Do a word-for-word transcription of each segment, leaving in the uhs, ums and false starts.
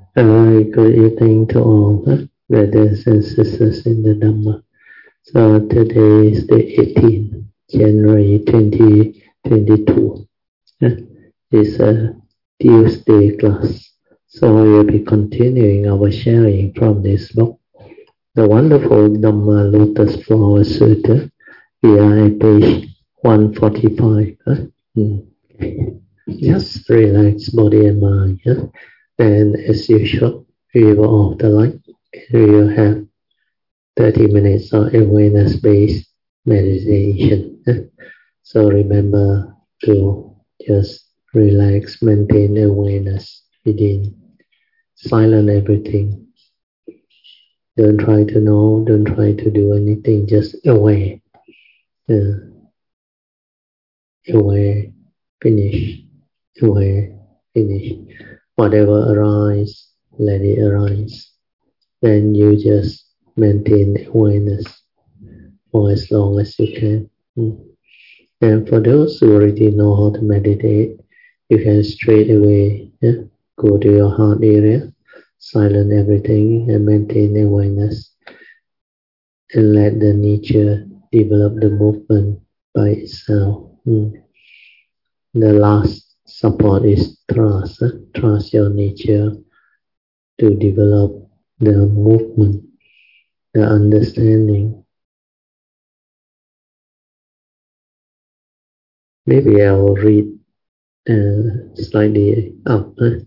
Uh, good evening to all uh, brothers and sisters in the Dhamma. So today is the eighteenth January twenty twenty-two. Uh, it's a Tuesday class. So we will be continuing our sharing from this book, the wonderful Dhamma Lotus Flower Sutta. We are at page one forty-five. Uh, mm. Just relax body and mind. Uh, and as usual, we will off the light. We will have thirty minutes of awareness-based meditation. So remember to just relax, maintain awareness within. Silent everything. Don't try to know, don't try to do anything, just aware. Uh, aware, finish. Aware, finish. Whatever arises, let it arise. Then you just maintain awareness for as long as you can. Mm. And for those who already know how to meditate, you can straight away yeah, go to your heart area, silence everything and maintain awareness, and let the nature develop the movement by itself. Mm. The last support is trust. Eh? Trust your nature to develop the movement, the understanding. Maybe I will read uh, slightly up uh,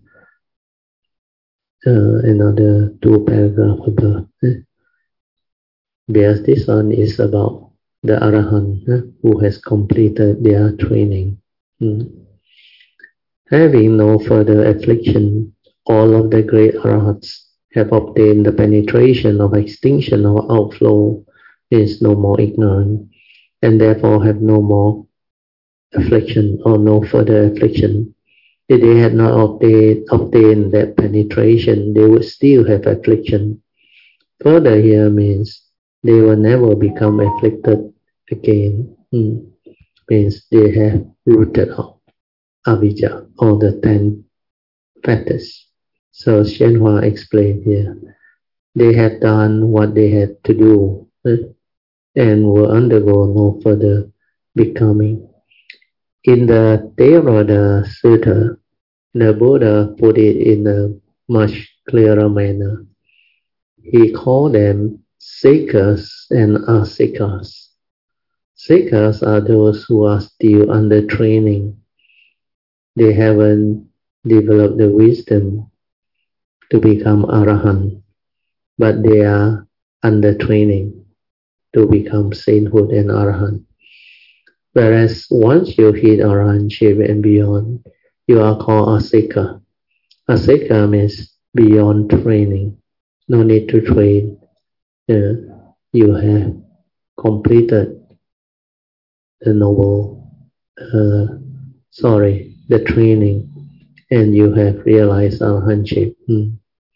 uh, another two paragraphs above. Uh, because this one is about the Arahant uh, who has completed their training. Mm. Having no further affliction, all of the great Arahats have obtained the penetration of extinction or outflow, is no more ignorant, and therefore have no more affliction or no further affliction. If they had not obtained, obtained that penetration, they would still have affliction. Further here means they will never become afflicted again. Hmm. Means they have rooted out avijja, all the ten fetters. So Xianhua explained here, they had done what they had to do eh, and will undergo no further becoming. In the Theravada Sutta, the Buddha put it in a much clearer manner. He called them seekers and aseekas. Seekers are those who are still under training. They haven't developed the wisdom to become Arahant, but they are under training to become sainthood and Arahant. Whereas once you hit Arahantship and beyond, you are called Aseka. Aseka means beyond training. No need to train. Uh, you have completed the noble, uh, sorry, the training, and you have realized Arahantship. Hmm.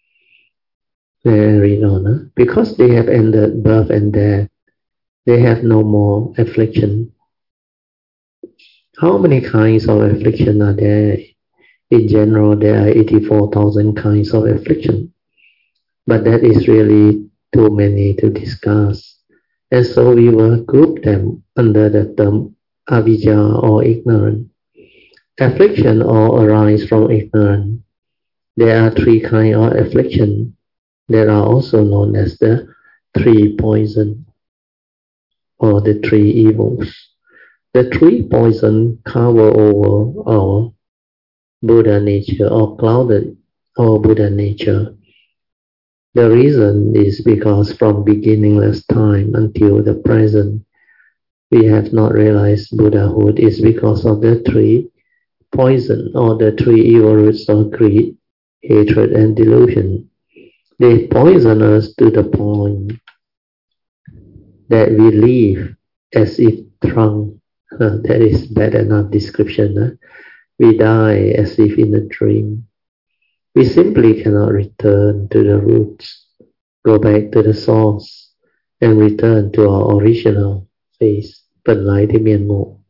Very honor. Because they have ended birth and death, they have no more affliction. How many kinds of affliction are there? In general, there are eighty-four thousand kinds of affliction. But that is really too many to discuss. And so we will group them under the term avijja or ignorance. Affliction all arise from ignorance. There are three kinds of affliction that are also known as the three poison or the three evils. The three poison cover over our Buddha nature or clouded our Buddha nature. The reason is because from beginningless time until the present, we have not realized Buddhahood is because of the three poison or the three evil roots of greed, hatred, and delusion. They poison us to the point that we live as if drunk. Uh, that is bad enough description. Huh? We die as if in a dream. We simply cannot return to the roots, go back to the source, and return to our original face, 本来的面目.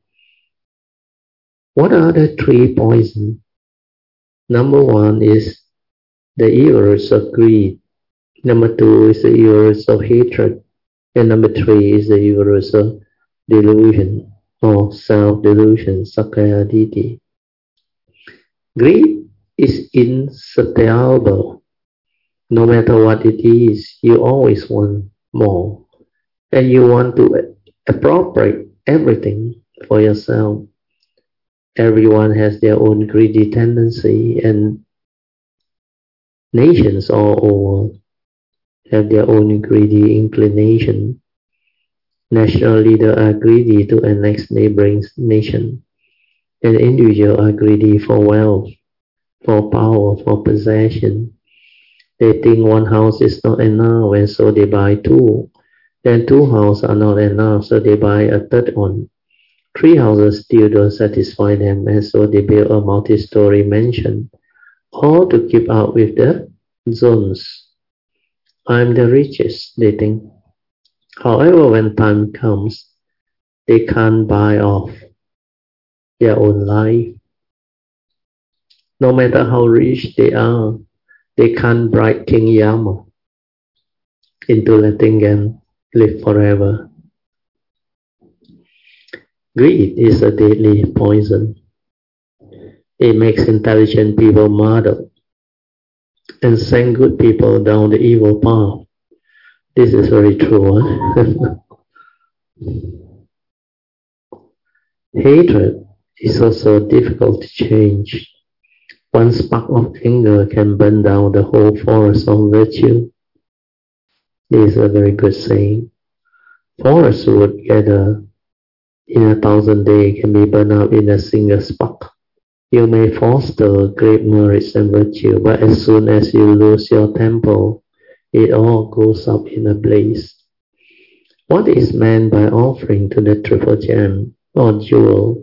What are the three poisons? Number one is the evil roots of greed. Number two is the evil roots of hatred. And number three is the evil roots of delusion or self-delusion, Sakkaya Ditthi. Greed is insatiable. No matter what it is, you always want more. And you want to appropriate everything for yourself. Everyone has their own greedy tendency, and nations all over have their own greedy inclination. National leaders are greedy to annex neighboring nation, and individuals are greedy for wealth, for power, for possession. They think one house is not enough, and so they buy two. Then two houses are not enough, so they buy a third one. Three houses still don't satisfy them, and so they build a multi-story mansion, all to keep up with the zones. I'm the richest, they think. However, when time comes, they can't buy off their own life. No matter how rich they are, they can't bribe King Yama into letting them live forever. Greed is a deadly poison. It makes intelligent people muddled and send good people down the evil path. This is very true. Huh? Hatred is also difficult to change. One spark of anger can burn down the whole forest of virtue. This is a very good saying. Forest wood gathered in a thousand days can be burned up in a single spark. You may foster great merits and virtue, but as soon as you lose your temple, it all goes up in a blaze. What is meant by offering to the triple gem or jewel?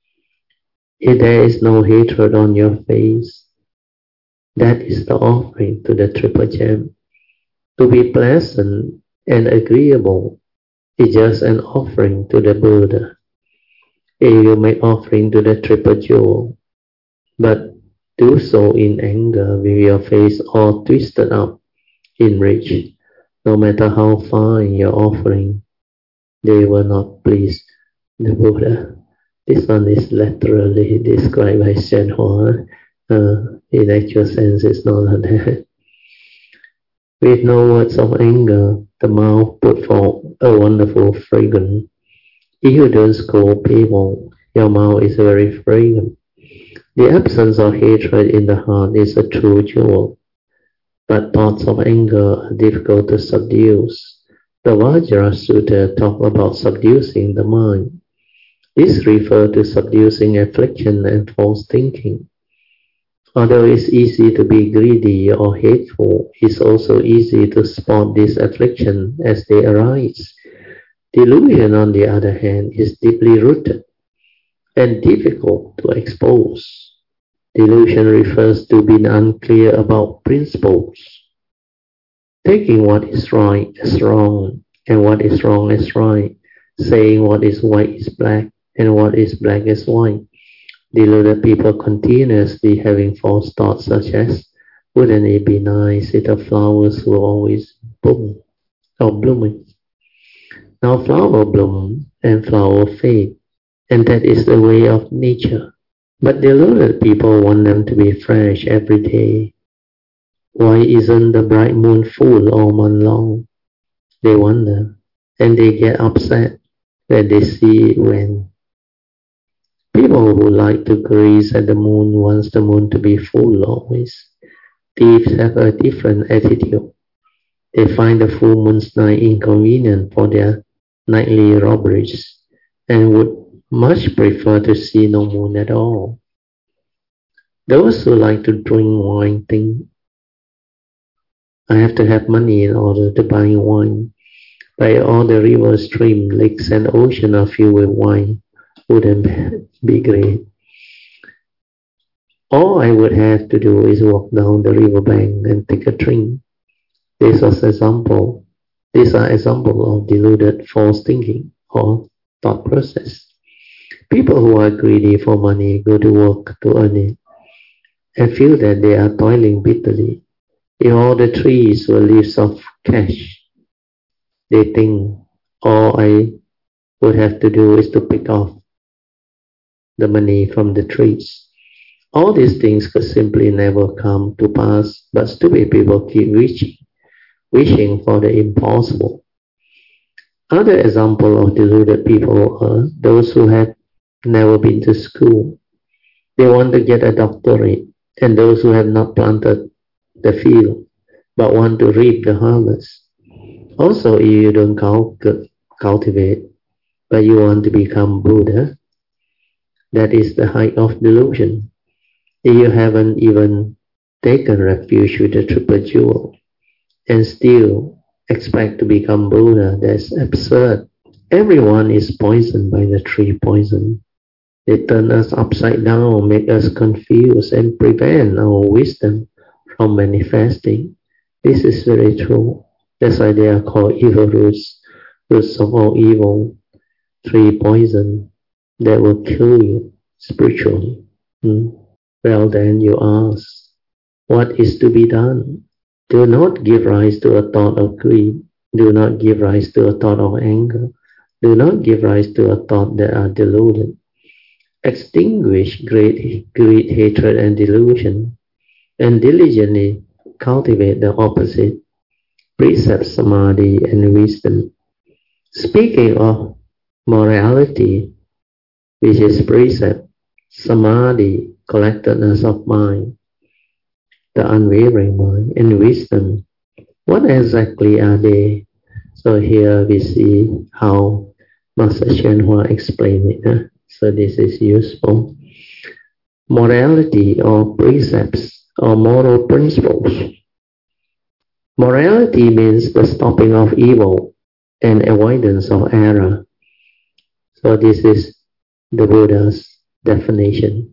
If there is no hatred on your face, that is the offering to the triple gem. To be pleasant and agreeable is just an offering to the Buddha. If you make offering to the triple jewel, but do so in anger with your face all twisted up in rage, no matter how fine your offering, they will not please the Buddha. This one is literally described by Shenhua. Uh, in actual sense, it's not like that. With no words of anger, the mouth put forth a wonderful fragrance. If you don't scold people, your mouth is very fragrant. The absence of hatred in the heart is a true jewel, but thoughts of anger are difficult to subdue. The Vajra Sutta talks about subduing the mind. This refers to subduing affliction and false thinking. Although it's easy to be greedy or hateful, it's also easy to spot these afflictions as they arise. Delusion, on the other hand, is deeply rooted and difficult to expose. Delusion refers to being unclear about principles, taking what is right as wrong and what is wrong as right, saying what is white is black and what is black is white. Deluded people continuously having false thoughts such as, wouldn't it be nice if the flowers were always bloom or blooming? Now flower bloom and flower fade, and that is the way of nature. But deluded people want them to be fresh every day. Why isn't the bright moon full all month long? They wonder, and they get upset when they see it wane. People who like to gaze at the moon want the moon to be full always. Thieves have a different attitude. They find the full moon's night inconvenient for their nightly robberies and would much prefer to see no moon at all. Those who like to drink wine think, I have to have money in order to buy wine. But all the rivers, streams, lakes and oceans are filled with wine. Wouldn't be great. All I would have to do is walk down the riverbank and take a drink. This was example. These are examples of deluded false thinking or thought process. People who are greedy for money go to work to earn it and feel that they are toiling bitterly. If all the trees were leaves of cash, they think all I would have to do is to pick off the money from the trees. All these things could simply never come to pass, but stupid people keep wishing, wishing for the impossible. Other example of deluded people are those who have never been to school. They want to get a doctorate, and those who have not planted the field, but want to reap the harvest. Also, if you don't cultivate, but you want to become Buddha, that is the height of delusion. If you haven't even taken refuge with the triple jewel, and still expect to become Buddha, that's absurd. Everyone is poisoned by the three poison. They turn us upside down, make us confused, and prevent our wisdom from manifesting. This is very true. That's why they are called evil roots, roots of all evil, three poison that will kill you spiritually. Hmm? Well, then you ask, what is to be done? Do not give rise to a thought of greed. Do not give rise to a thought of anger. Do not give rise to a thought that are deluded. Extinguish great greed, hatred, and delusion, and diligently cultivate the opposite, precept, samadhi, and wisdom. Speaking of morality, which is precept, samadhi, collectedness of mind, the unwavering mind, and wisdom, what exactly are they? So here we see how Master Hsuan Hua explained it. Huh? So this is useful. Morality or precepts or moral principles. Morality means the stopping of evil and avoidance of error. So this is the Buddha's definition.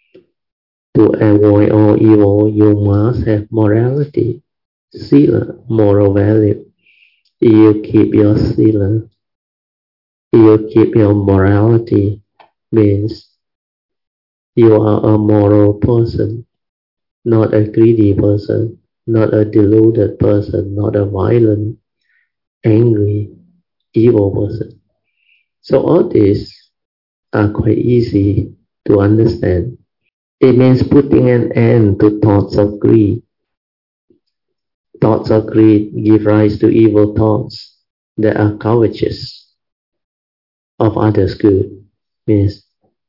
To avoid all evil, you must have morality, sila, moral value. If you keep your sila, if you keep your morality, means you are a moral person, not a greedy person, not a deluded person, not a violent, angry, evil person. So all these are quite easy to understand. It means putting an end to thoughts of greed. Thoughts of greed give rise to evil thoughts that are covetous of others' good. Means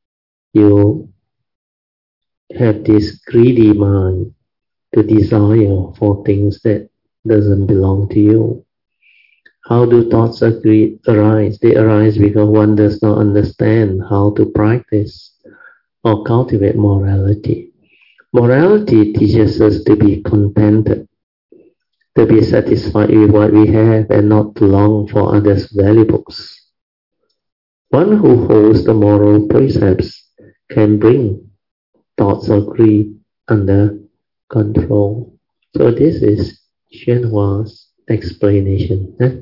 you have this greedy mind to desire for things that doesn't belong to you. How do thoughts of greed arise? They arise because one does not understand how to practice or cultivate morality. Morality teaches us to be contented, to be satisfied with what we have and not to long for others' valuables. One who holds the moral precepts can bring thoughts of greed under control. So this is Hsuan Hua's explanation. Eh?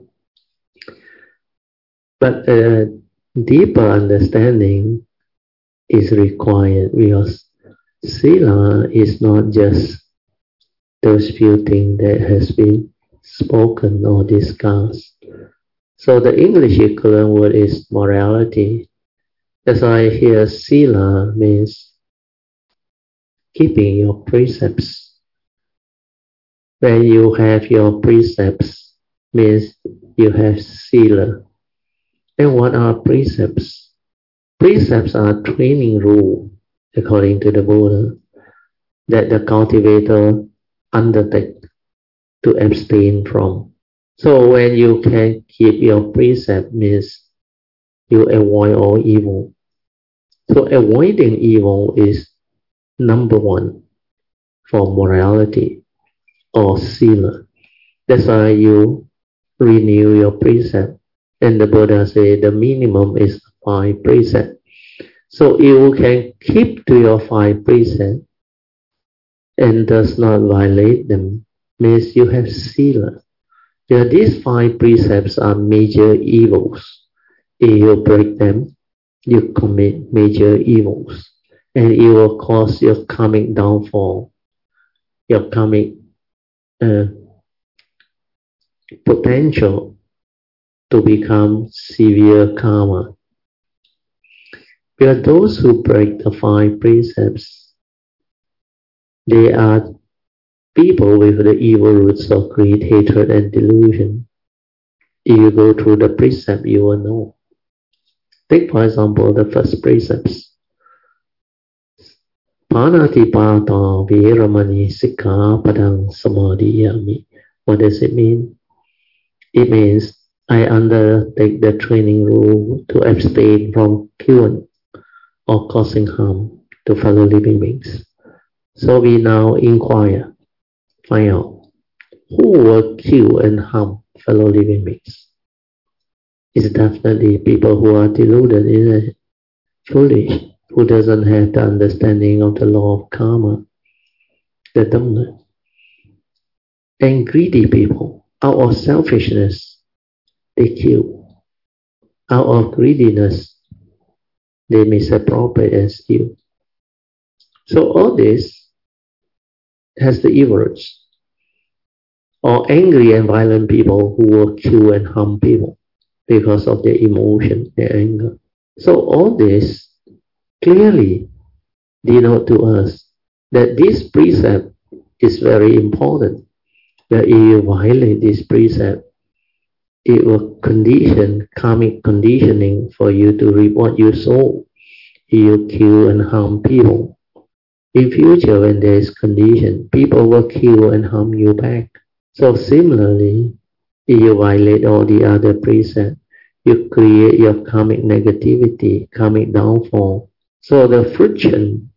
But a deeper understanding is required because sila is not just those few things that has been spoken or discussed. So the English equivalent word is morality. As I hear sila means keeping your precepts. When you have your precepts, means you have sila. And what are precepts? Precepts are training rule, according to the Buddha, that the cultivator undertake to abstain from. So when you can keep your precept, means you avoid all evil. So avoiding evil is number one for morality or sila. That's why you renew your precept. And the Buddha said the minimum is five precepts. So you can keep to your five precepts and does not violate them, means you have sila. Yeah, these five precepts are major evils. If you break them, you commit major evils, and it will cause your coming downfall, your coming uh, potential to become severe karma. Because those who break the five precepts, they are people with the evil roots of greed, hatred, and delusion. If you go through the precept, you will know. Take, for example, the first precepts. Panatipata Veramani Sikkhapadang Samadhiyami. What does it mean? It means I undertake the training rule to abstain from killing or causing harm to fellow living beings. So we now inquire, find out, who will kill and harm fellow living beings? It's definitely people who are deluded, isn't it? Foolish, who doesn't have the understanding of the law of karma, the Dhamma. And greedy people, out of selfishness, they kill. Out of greediness, they misappropriate and steal. So all this has the evil roots. Or angry and violent people who will kill and harm people because of their emotion, their anger. So all this clearly denote to us that this precept is very important. That if you violate this precept, it will condition, karmic conditioning for you to reap what you sow. If you kill and harm people, in future when there is condition, people will kill and harm you back. So similarly, if you violate all the other precepts, you create your karmic negativity, karmic downfall. So the friction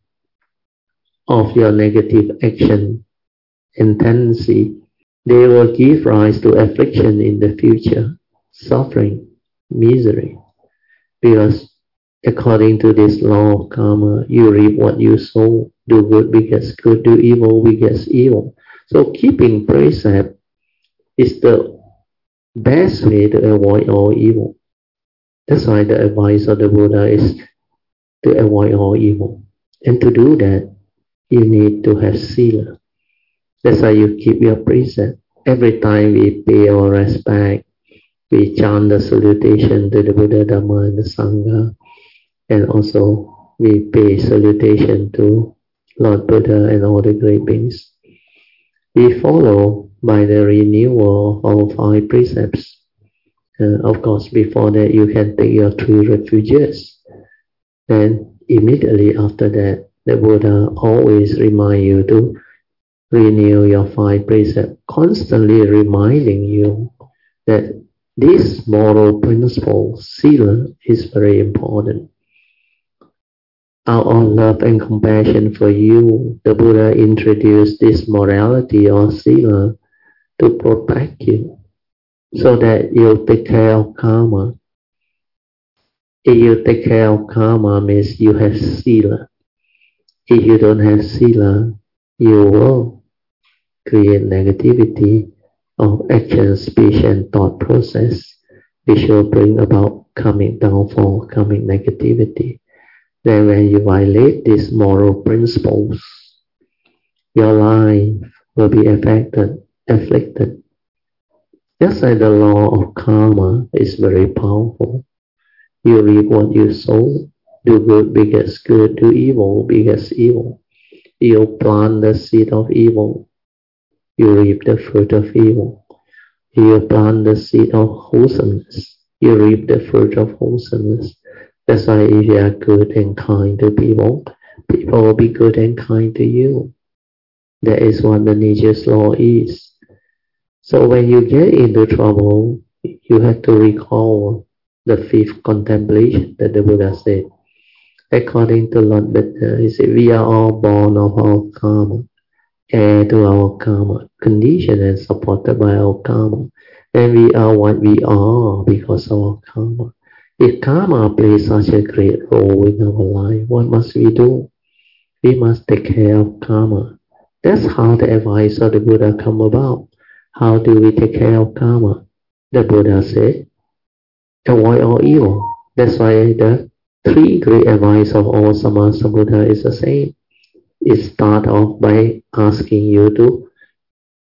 of your negative action and tendency, they will give rise to affliction in the future, suffering, misery. Because according to this law of karma, you reap what you sow. Do good begets good, do evil begets evil. So keeping precept is the best way to avoid all evil. That's why the advice of the Buddha is to avoid all evil. And to do that, you need to have sila. That's why you keep your precept. Every time we pay our respect, we chant the salutation to the Buddha, Dhamma, and the Sangha. And also we pay salutation to Lord Buddha and all the great beings. We follow by the renewal of five precepts. Uh, of course, before that, you can take your three refuges. Then immediately after that, the Buddha always remind you to renew your five precepts, constantly reminding you that this moral principle, sila, is very important. Out of love and compassion for you, the Buddha introduced this morality or sila to protect you, so that you take care of karma. If you take care of karma means you have sila. If you don't have sila, you will create negativity of action, speech, and thought process, which will bring about karmic downfall, karmic negativity. Then when you violate these moral principles, your life will be affected, afflicted. Just like the law of karma is very powerful. You reap what you sow. Do good begets good. Do evil begets evil. You plant the seed of evil. You reap the fruit of evil. You plant the seed of wholesomeness. You reap the fruit of wholesomeness. That's why if you are good and kind to people, people will be good and kind to you. That is what the nature's law is. So when you get into trouble, you have to recall the fifth contemplation that the Buddha said. According to Lord Buddha, he said, we are all born of our karma, heir to our karma, conditioned and supported by our karma. And we are what we are because of our karma. If karma plays such a great role in our life, what must we do? We must take care of karma. That's how the advice of the Buddha come about. How do we take care of karma? The Buddha said, avoid all evil. That's why the three great advice of all Sammasambuddha is the same. It starts off by asking you to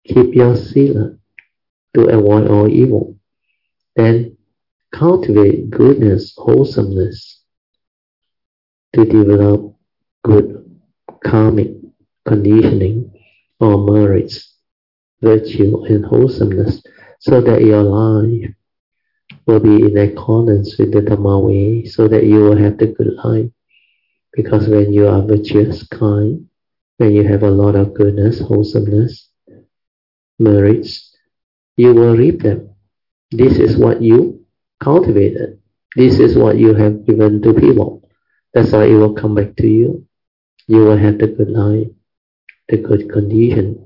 keep your sila to avoid all evil. Then cultivate goodness, wholesomeness to develop good karmic conditioning or merits, virtue and wholesomeness, so that your life will be in accordance with the Dhamma way, so that you will have the good life. Because when you are virtuous, kind, when you have a lot of goodness, wholesomeness, merits, you will reap them. This is what you cultivated. This is what you have given to people. That's why it will come back to you. You will have the good life, the good condition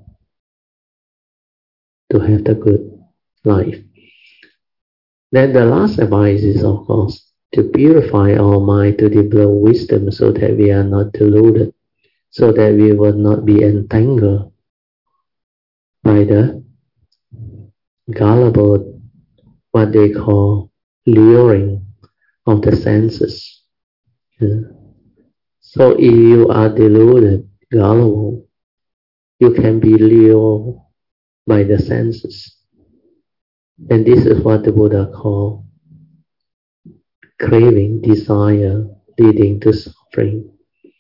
to have the good life. Then the last advice is, of course, to purify our mind, to develop wisdom so that we are not deluded, so that we will not be entangled by the gullible, what they call luring of the senses. Yeah. So if you are deluded, gullible, you can be lured by the senses. And this is what the Buddha called craving, desire, leading to suffering.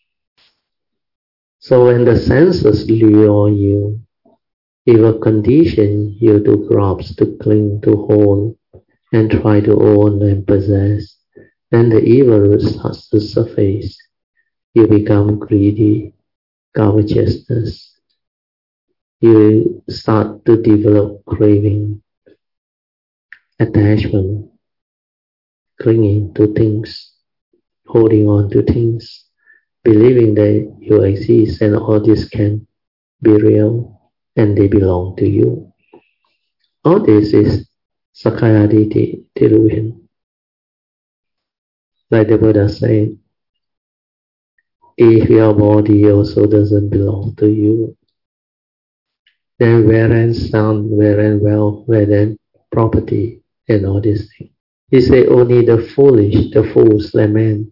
So when the senses lure you, it will condition you to grasp, to cling, to hold, and try to own and possess. Then the evil root starts to surface. You become greedy, covetousness. You start to develop craving, attachment, clinging to things, holding on to things, believing that you exist and all this can be real and they belong to you. All this is Sakkaya Ditthi delusion. Like the Buddha said, if your body also doesn't belong to you, then where and sound, where and wealth, where then property and all these things. He said only the foolish, the fools lament.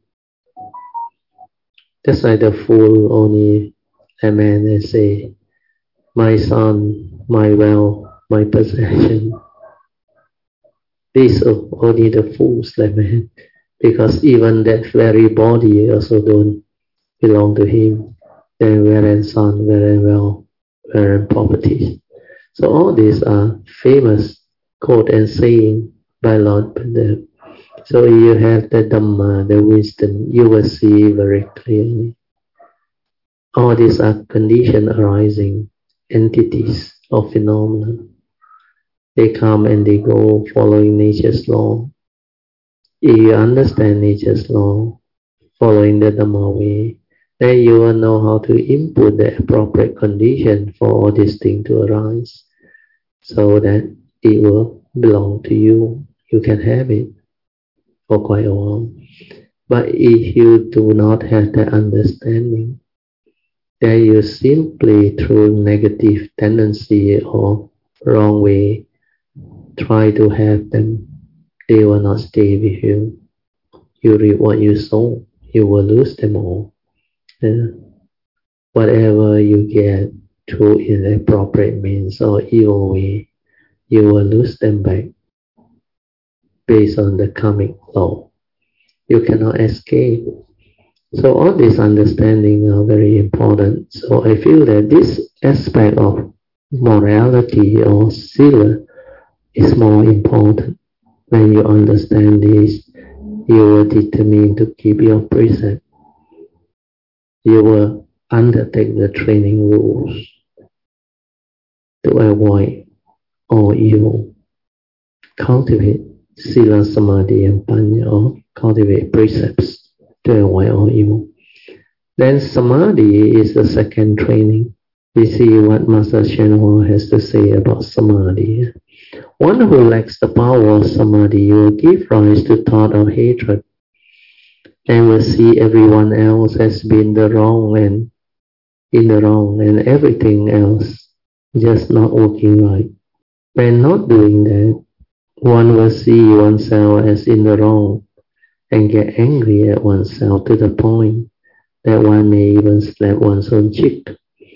Just like the fool only lament and say, my son, my wealth, my possession. These are only the fools lament, because even that very body also don't belong to him. Then where and son, where and wealth, where and properties. So all these are famous quote and saying by Lord Buddha. So if you have the Dhamma, the wisdom, you will see very clearly. All these are condition arising entities or phenomena. They come and they go following nature's law. If you understand nature's law, following the Dhamma way, then you will know how to input the appropriate condition for all these things to arise, so that it will belong to you. You can have it for quite a while. But if you do not have the understanding, then you simply through negative tendency or wrong way try to have them. They will not stay with you. You reap what you sow. You will lose them all. Yeah. Whatever you get through inappropriate means or evil way, you will lose them back based on the karmic law. You cannot escape. So all these understanding are very important. So I feel that this aspect of morality or sila is more important. When you understand this, you will determine to keep your precept. You will undertake the training rules to avoid all evil. Cultivate sila, samadhi, and panya, or cultivate precepts to avoid all evil. Then samadhi is the second training. We see what Master Hsuan Hua has to say about samadhi. One who lacks the power of samadhi will give rise to thought of hatred and will see everyone else as being the wrong and in the wrong and everything else just not working right. When not doing that, one will see oneself as in the wrong and get angry at oneself to the point that one may even slap one's own cheek.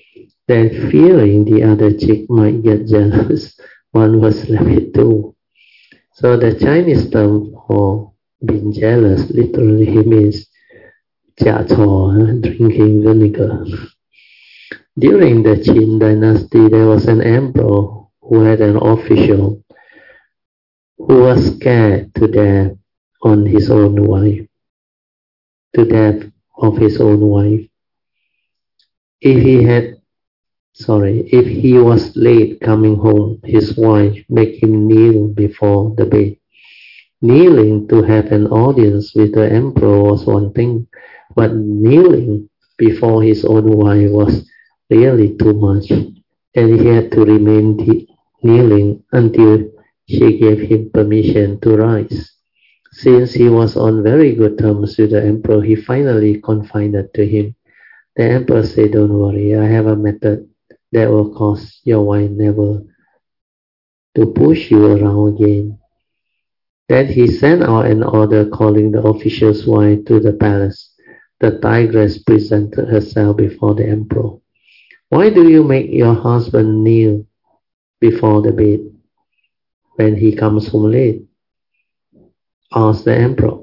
then fearing the other chick might get jealous, one was left too. So the Chinese term for being jealous literally means jia cho, drinking vinegar. During the Qin dynasty, there was an emperor who had an official who was scared to death on his own wife, to death of his own wife. If he had, sorry, if he was late coming home, his wife made him kneel before the bed. Kneeling to have an audience with the emperor was one thing, but kneeling before his own wife was really too much, and he had to remain kneeling until she gave him permission to rise. Since he was on very good terms with the emperor, he finally confided to him. The emperor said, "Don't worry, I have a method that will cause your wife never to push you around again." Then he sent out an order calling the official's wife to the palace. The tigress presented herself before the emperor. "Why do you make your husband kneel before the bed when he comes home late?" asked the emperor.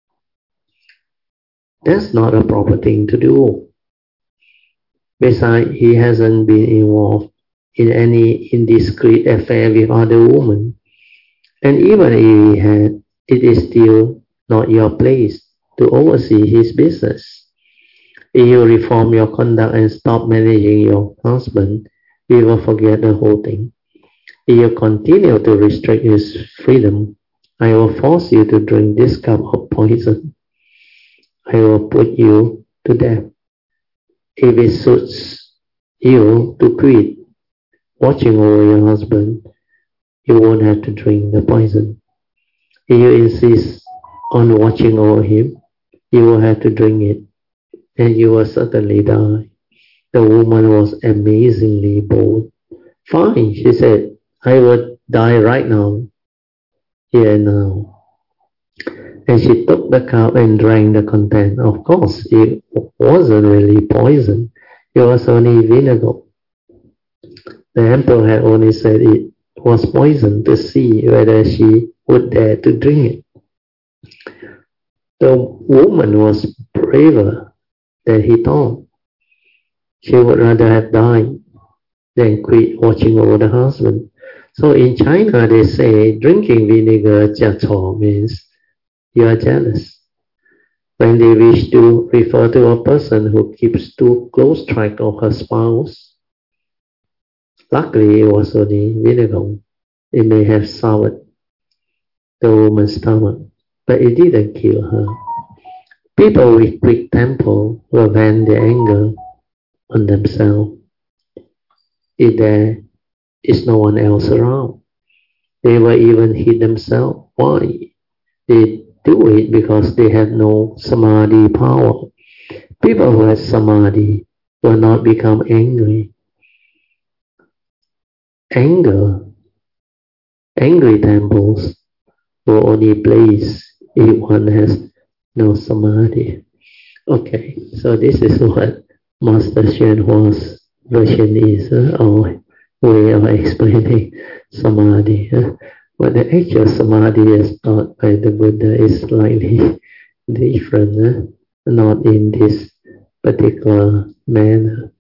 "That's not a proper thing to do. Besides, he hasn't been involved in any indiscreet affair with other women. And even if he had, it is still not your place to oversee his business. If you reform your conduct and stop managing your husband, we will forget the whole thing. If you continue to restrict his freedom, I will force you to drink this cup of poison. I will put you to death. If it suits you to quit watching over your husband, you won't have to drink the poison. If you insist on watching over him, you will have to drink it, and you will certainly die." The woman was amazingly bold. "Fine," she said, "I will die right now, here and now." And she took the cup and drank the content. Of course, it wasn't really poison. It was only vinegar. The emperor had only said it was poison to see whether she would dare to drink it. The woman was braver than he thought. She would rather have died than quit watching over the husband. So in China, they say drinking vinegar jia cho means you are jealous. When they wish to refer to a person who keeps too close track of her spouse, luckily it was only vinegar. It may have soured the woman's stomach, but it didn't kill her. People with quick temper will vent their anger on themselves if there is no one else around. They will even hit themselves. Why? They do it because they have no samadhi power. People who have samadhi will not become angry. Anger, angry tempers will only blaze if one has no samadhi. Okay, so this is what Master Hsuan Hua's version is, uh, or way of explaining samadhi. Uh. But the actual samadhi as taught by the Buddha is slightly different, uh, not in this particular manner.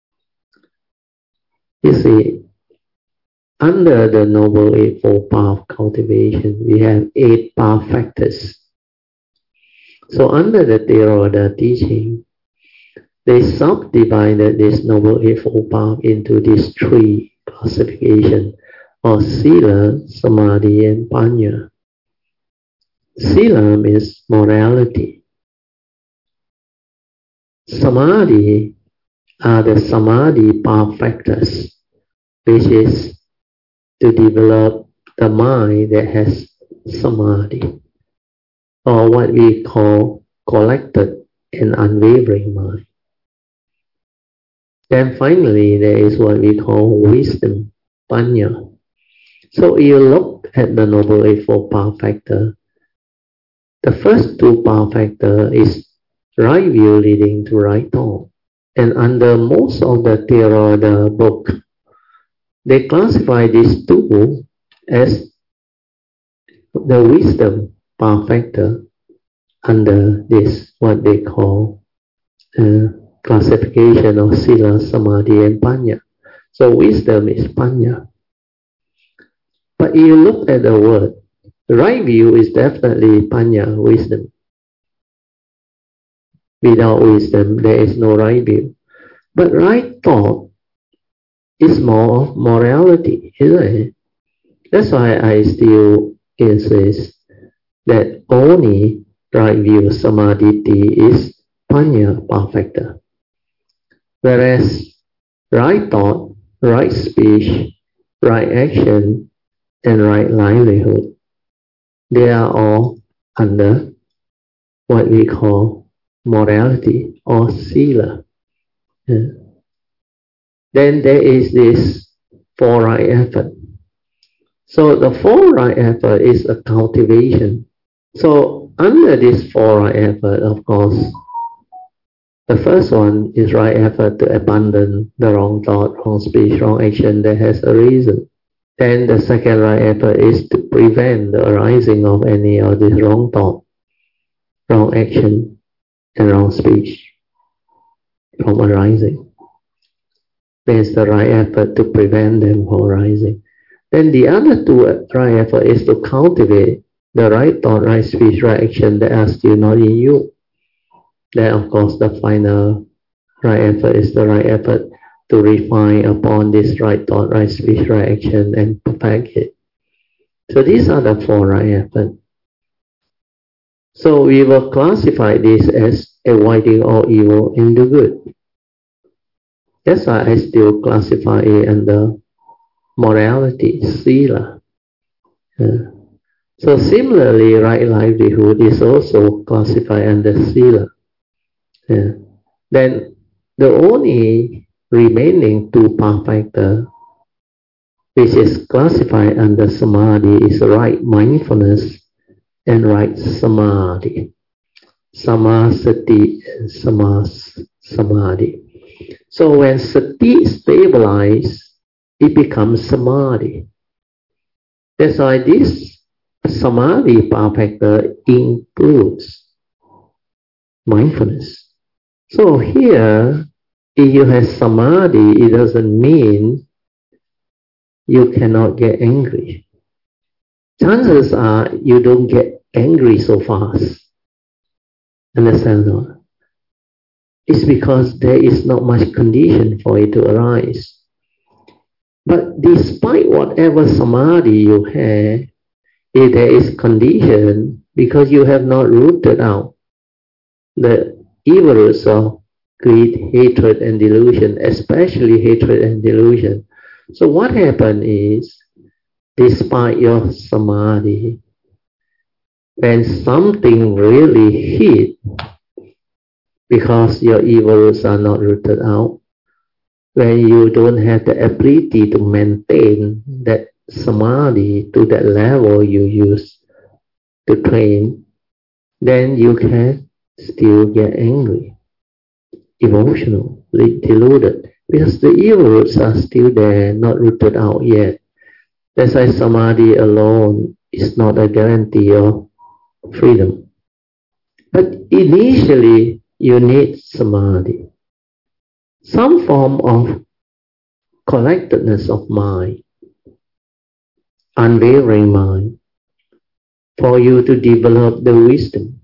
You see, under the Noble Eightfold Path cultivation, we have eight path factors. So under the Theravada teaching, they subdivided this Noble Eightfold Path into these three classifications of Sila, Samadhi, and Panya. Sila means morality. Samadhi are the Samadhi path factors, which is to develop the mind that has Samadhi, or what we call collected and unwavering mind. Then finally, there is what we call wisdom, Panya. So you look at the Noble Eightfold Path factor. The first two path factor is right view leading to right thought, And under most of the Theravada book, they classify these two as the wisdom power factor under this, what they call uh, classification of Sila, Samadhi, and Panya. So wisdom is Panya. But if you look at the word, the right view is definitely Panya, wisdom. Without wisdom, there is no right view. But right thought is more of morality, isn't it? That's why I still insist that only right view Samadhi is Panya power factor. Whereas right thought, right speech, right action, and right livelihood, they are all under what we call morality or sila. Yeah. Then there is this four right effort. So the four right effort is a cultivation. So under this four right effort, of course, the first one is right effort to abandon the wrong thought, wrong speech, wrong action that has a reason. Then the second right effort is to prevent the arising of any of this wrong thought, wrong action, and wrong speech from arising. There's the right effort to prevent them from arising. Then the other two right effort is to cultivate the right thought, right speech, right action that are still not in you. Then of course the final right effort is the right effort to refine upon this right thought, right speech, right action and perfect it. So these are the four right efforts. So we will classify this as avoiding all evil and do good. That's why I still classify it under morality, sila. Yeah. So similarly, right livelihood is also classified under sila. Yeah. Then the only remaining two power factor which is classified under samadhi is right mindfulness and right samadhi. Samasati and samas samadhi. So when sati stabilizes, it becomes samadhi. That's why this samadhi power factor includes mindfulness. So here, if you have samadhi, it doesn't mean you cannot get angry. Chances are you don't get angry so fast. Understand that? It's because there is not much condition for it to arise. But despite whatever samadhi you have, if there is condition, because you have not rooted out the evil roots of greed, hatred, and delusion, especially hatred and delusion. So what happened is, despite your samadhi, when something really hit, because your evil roots are not rooted out, when you don't have the ability to maintain that samadhi to that level you use to train, then you can still get angry, emotional, deluded, because the evil roots are still there, not rooted out yet. That's why samadhi alone is not a guarantee of freedom. But initially, you need samadhi, some form of collectedness of mind, unwavering mind, for you to develop the wisdom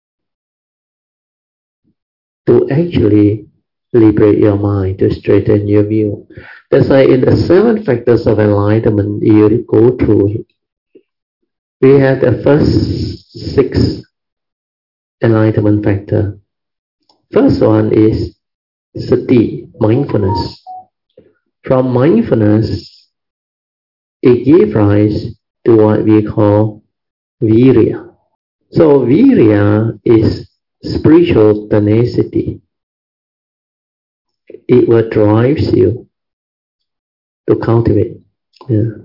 to actually liberate your mind, to straighten your view. That's why in the seven factors of enlightenment, you go through it. We have the first six enlightenment factor. First one is sati, mindfulness. From mindfulness, it gives rise to what we call virya. So virya is spiritual tenacity. It will drive you to cultivate. Yeah.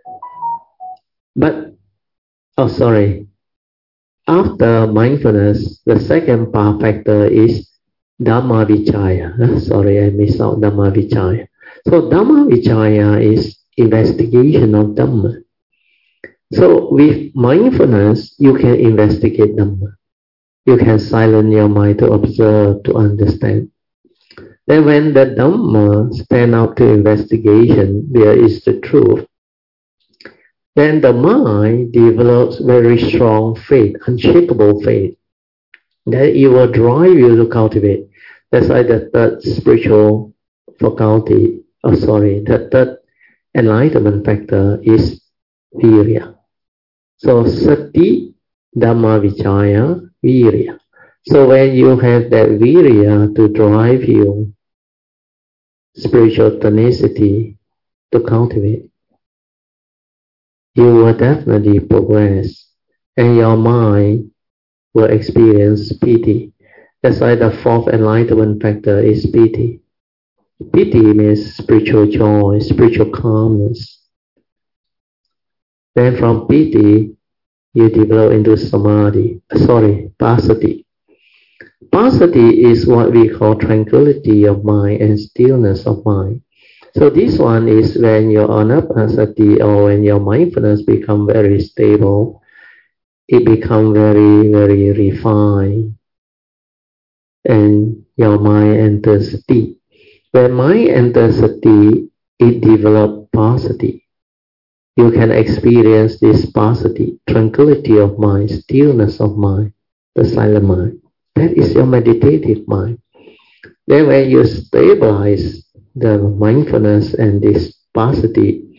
But, oh sorry, after mindfulness, the second power factor is Dhamma Vichaya. Sorry, I missed out Dhamma Vichaya. So Dhamma Vichaya is investigation of Dhamma. So with mindfulness, you can investigate Dhamma. You can silence your mind to observe, to understand. Then when the Dhamma stand up to investigation, there is the truth. Then the mind develops very strong faith, unshakable faith. That it will drive you to cultivate. That's why the third spiritual faculty, oh sorry, the third enlightenment factor is virya. So sati, dhamma vichaya, virya. So when you have that virya to drive you, spiritual tenacity to cultivate, you will definitely progress, and your mind will experience piti. That's why the fourth enlightenment factor is piti. Piti means spiritual joy, spiritual calmness. Then from piti, you develop into samadhi, sorry, passaddhi. Passaddhi is what we call tranquility of mind and stillness of mind. So this one is when your anapanasati or when your mindfulness become very stable, it become very, very refined, and your mind enters sati. When mind enters sati, it develops passaddhi. You can experience this passaddhi, tranquility of mind, stillness of mind, the silent mind. That is your meditative mind. Then when you stabilize the mindfulness and this passaddhi,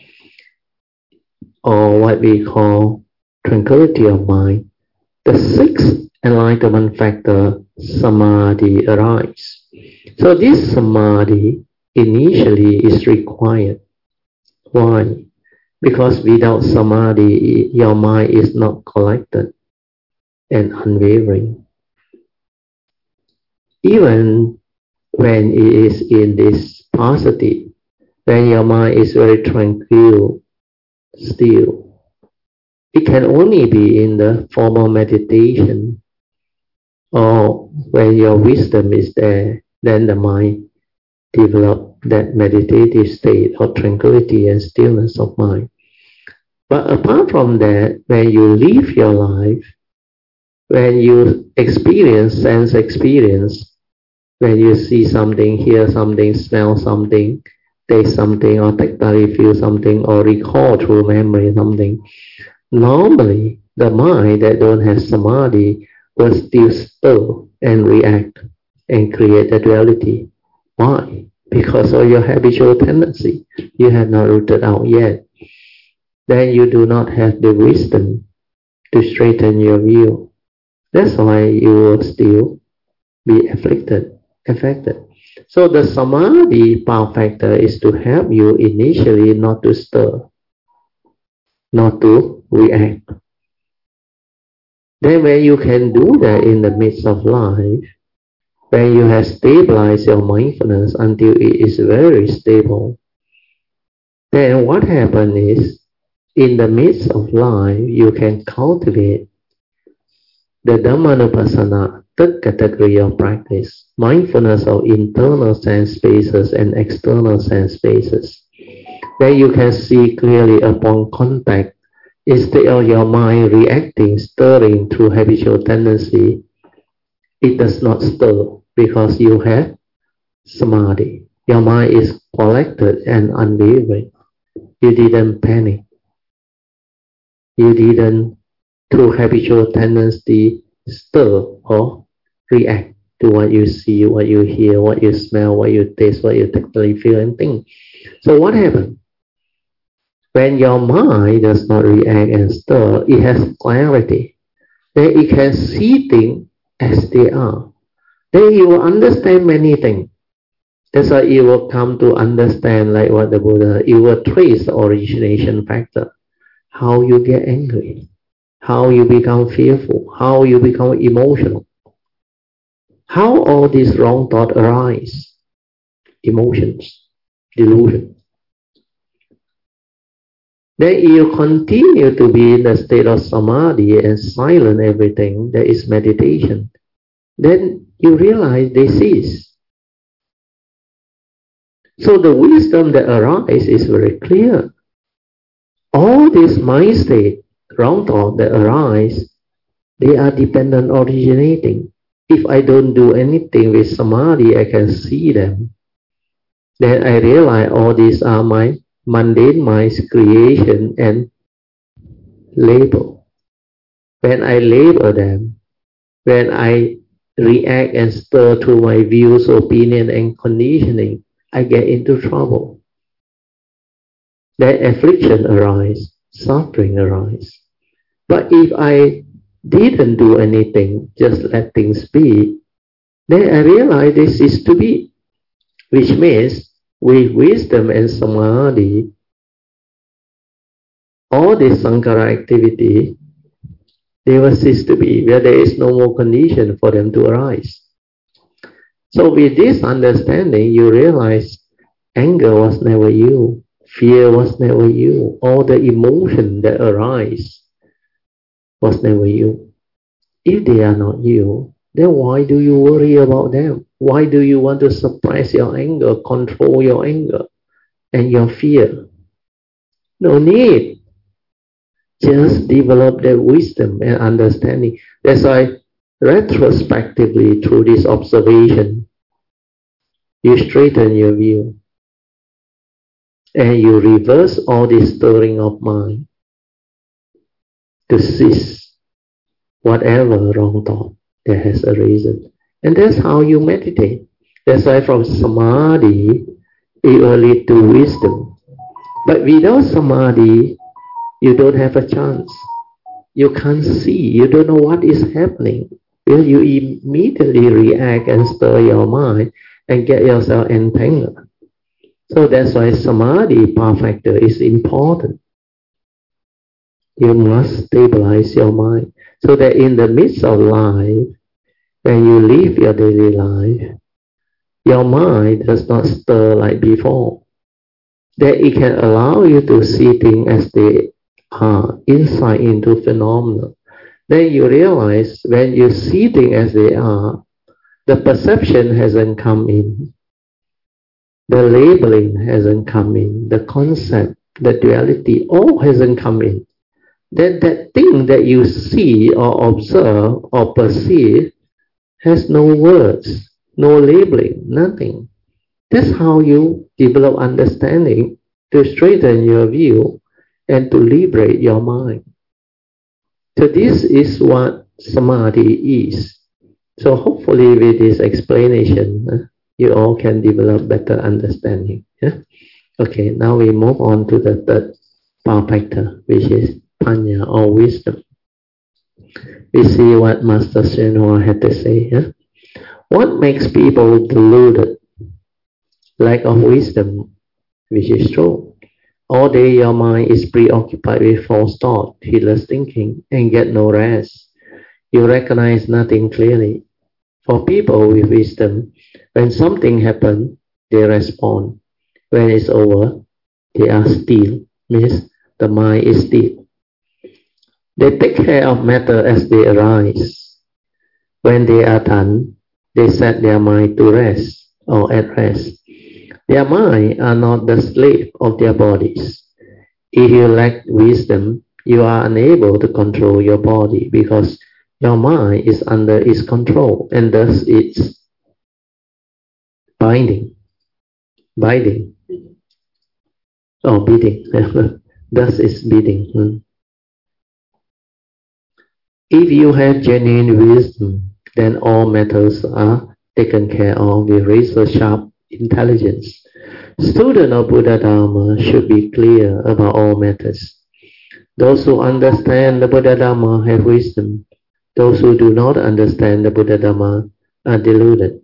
or what we call tranquility of mind, the sixth enlightenment factor, samadhi, arises. So this samadhi initially is required. Why? Because without samadhi, your mind is not collected and unwavering. Even when it is in this passaddhi, when your mind is very tranquil, still, it can only be in the formal meditation, or when your wisdom is there, then the mind develop that meditative state of tranquility and stillness of mind. But apart from that, when you live your life, when you experience sense experience, when you see something, hear something, smell something, taste something, or tactile feel something, or recall through memory something, normally the mind that don't have samadhi will still stir and react and create a duality. Why? Because of your habitual tendency. You have not rooted out yet. Then you do not have the wisdom to straighten your view. That's why you will still be afflicted, affected. So the samadhi power factor is to help you initially not to stir, not to react. Then when you can do that in the midst of life, when you have stabilized your mindfulness until it is very stable, then what happens is, in the midst of life, you can cultivate the Dhammanupassana, third category of practice, mindfulness of internal sense spaces and external sense spaces. Then you can see clearly upon contact, instead of your mind reacting, stirring through habitual tendency, it does not stir because you have samadhi. Your mind is collected and unwavering. You didn't panic. You didn't, through habitual tendency, stir or react to what you see, what you hear, what you smell, what you taste, what you tactily feel and think. So what happens? When your mind does not react and stir, it has clarity. Then it can see things as they are. Then you will understand many things. That's why you will come to understand, like what the Buddha, you will trace the origination factor. How you get angry, how you become fearful, how you become emotional. How all these wrong thoughts arise. Emotions, delusion. Then you continue to be in the state of samadhi and silent everything. That is meditation. then you realize they cease. So the wisdom that arises is very clear. All these mind state, wrong thought that arise, they are dependent originating. If I don't do anything with samadhi, I can see them. Then I realize all these are my mundane mind's creation and label. When I label them, when I react and stir through my views, opinion, and conditioning, I get into trouble. Then affliction arises, suffering arises. But if I didn't do anything, just let things be, then I realize this is to be, which means with wisdom and samadhi, all this sankhara activity, they will cease to be, where there is no more condition for them to arise. So with this understanding, you realize anger was never you, fear was never you, all the emotion that arise was never you. If they are not you, then why do you worry about them? Why do you want to suppress your anger, control your anger and your fear? No need. Just develop that wisdom and understanding. That's why retrospectively through this observation, you straighten your view and you reverse all this stirring of mind to cease whatever wrong thought that has arisen. And that's how you meditate. That's why from samadhi, it will lead to wisdom. But without samadhi, you don't have a chance. You can't see. You don't know what is happening. Well, you immediately react and stir your mind and get yourself entangled. So that's why samadhi perfecter is important. You must stabilize your mind so that in the midst of life, when you live your daily life, your mind does not stir like before. That it can allow you to see things as they are, insight into phenomena. Then you realize when you see things as they are, the perception hasn't come in. The labeling hasn't come in. The concept, the duality, all hasn't come in. Then that thing that you see or observe or perceive has no words, no labeling, nothing. That's how you develop understanding to straighten your view and to liberate your mind. So this is what samadhi is. So hopefully with this explanation, uh, you all can develop better understanding. Yeah? Okay, now we move on to the third perfecter, which is panya or wisdom. We see what Master Hsuan Hua had to say. Yeah? What makes people deluded? Lack of wisdom, which is true. All day your mind is preoccupied with false thought, heedless thinking, and get no rest. You recognize nothing clearly. For people with wisdom, when something happens, they respond. When it's over, they are still. Means the mind is still. They take care of matter as they arise. When they are done, they set their mind to rest or at rest. Their mind are not the slave of their bodies. If you lack wisdom, you are unable to control your body because your mind is under its control and thus it's binding, binding, or beating. Thus it's beating. If you have genuine wisdom, then all matters are taken care of with razor sharp intelligence. Students of Buddha Dharma should be clear about all matters. Those who understand the Buddha Dharma have wisdom. Those who do not understand the Buddha Dharma are deluded.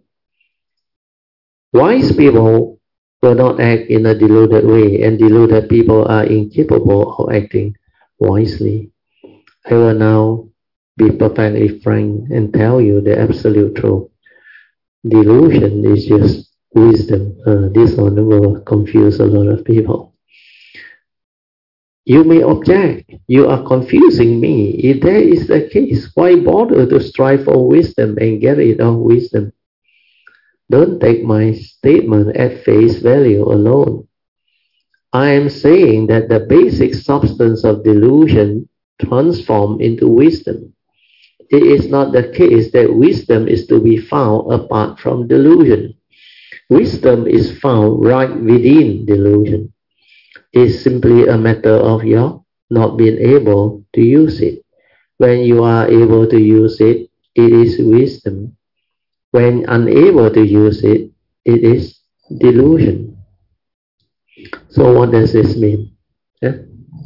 Wise people will not act in a deluded way, and deluded people are incapable of acting wisely. I will now be perfectly frank and tell you the absolute truth. Delusion is just wisdom. Uh, this one will confuse a lot of people. You may object, you are confusing me. If that is the case, why bother to strive for wisdom and get rid of wisdom? Don't take my statement at face value alone. I am saying that the basic substance of delusion transforms into wisdom. It is not the case that wisdom is to be found apart from delusion. Wisdom is found right within delusion. It's simply a matter of your not being able to use it. When you are able to use it, it is wisdom. When unable to use it, it is delusion. So what does this mean? Yeah?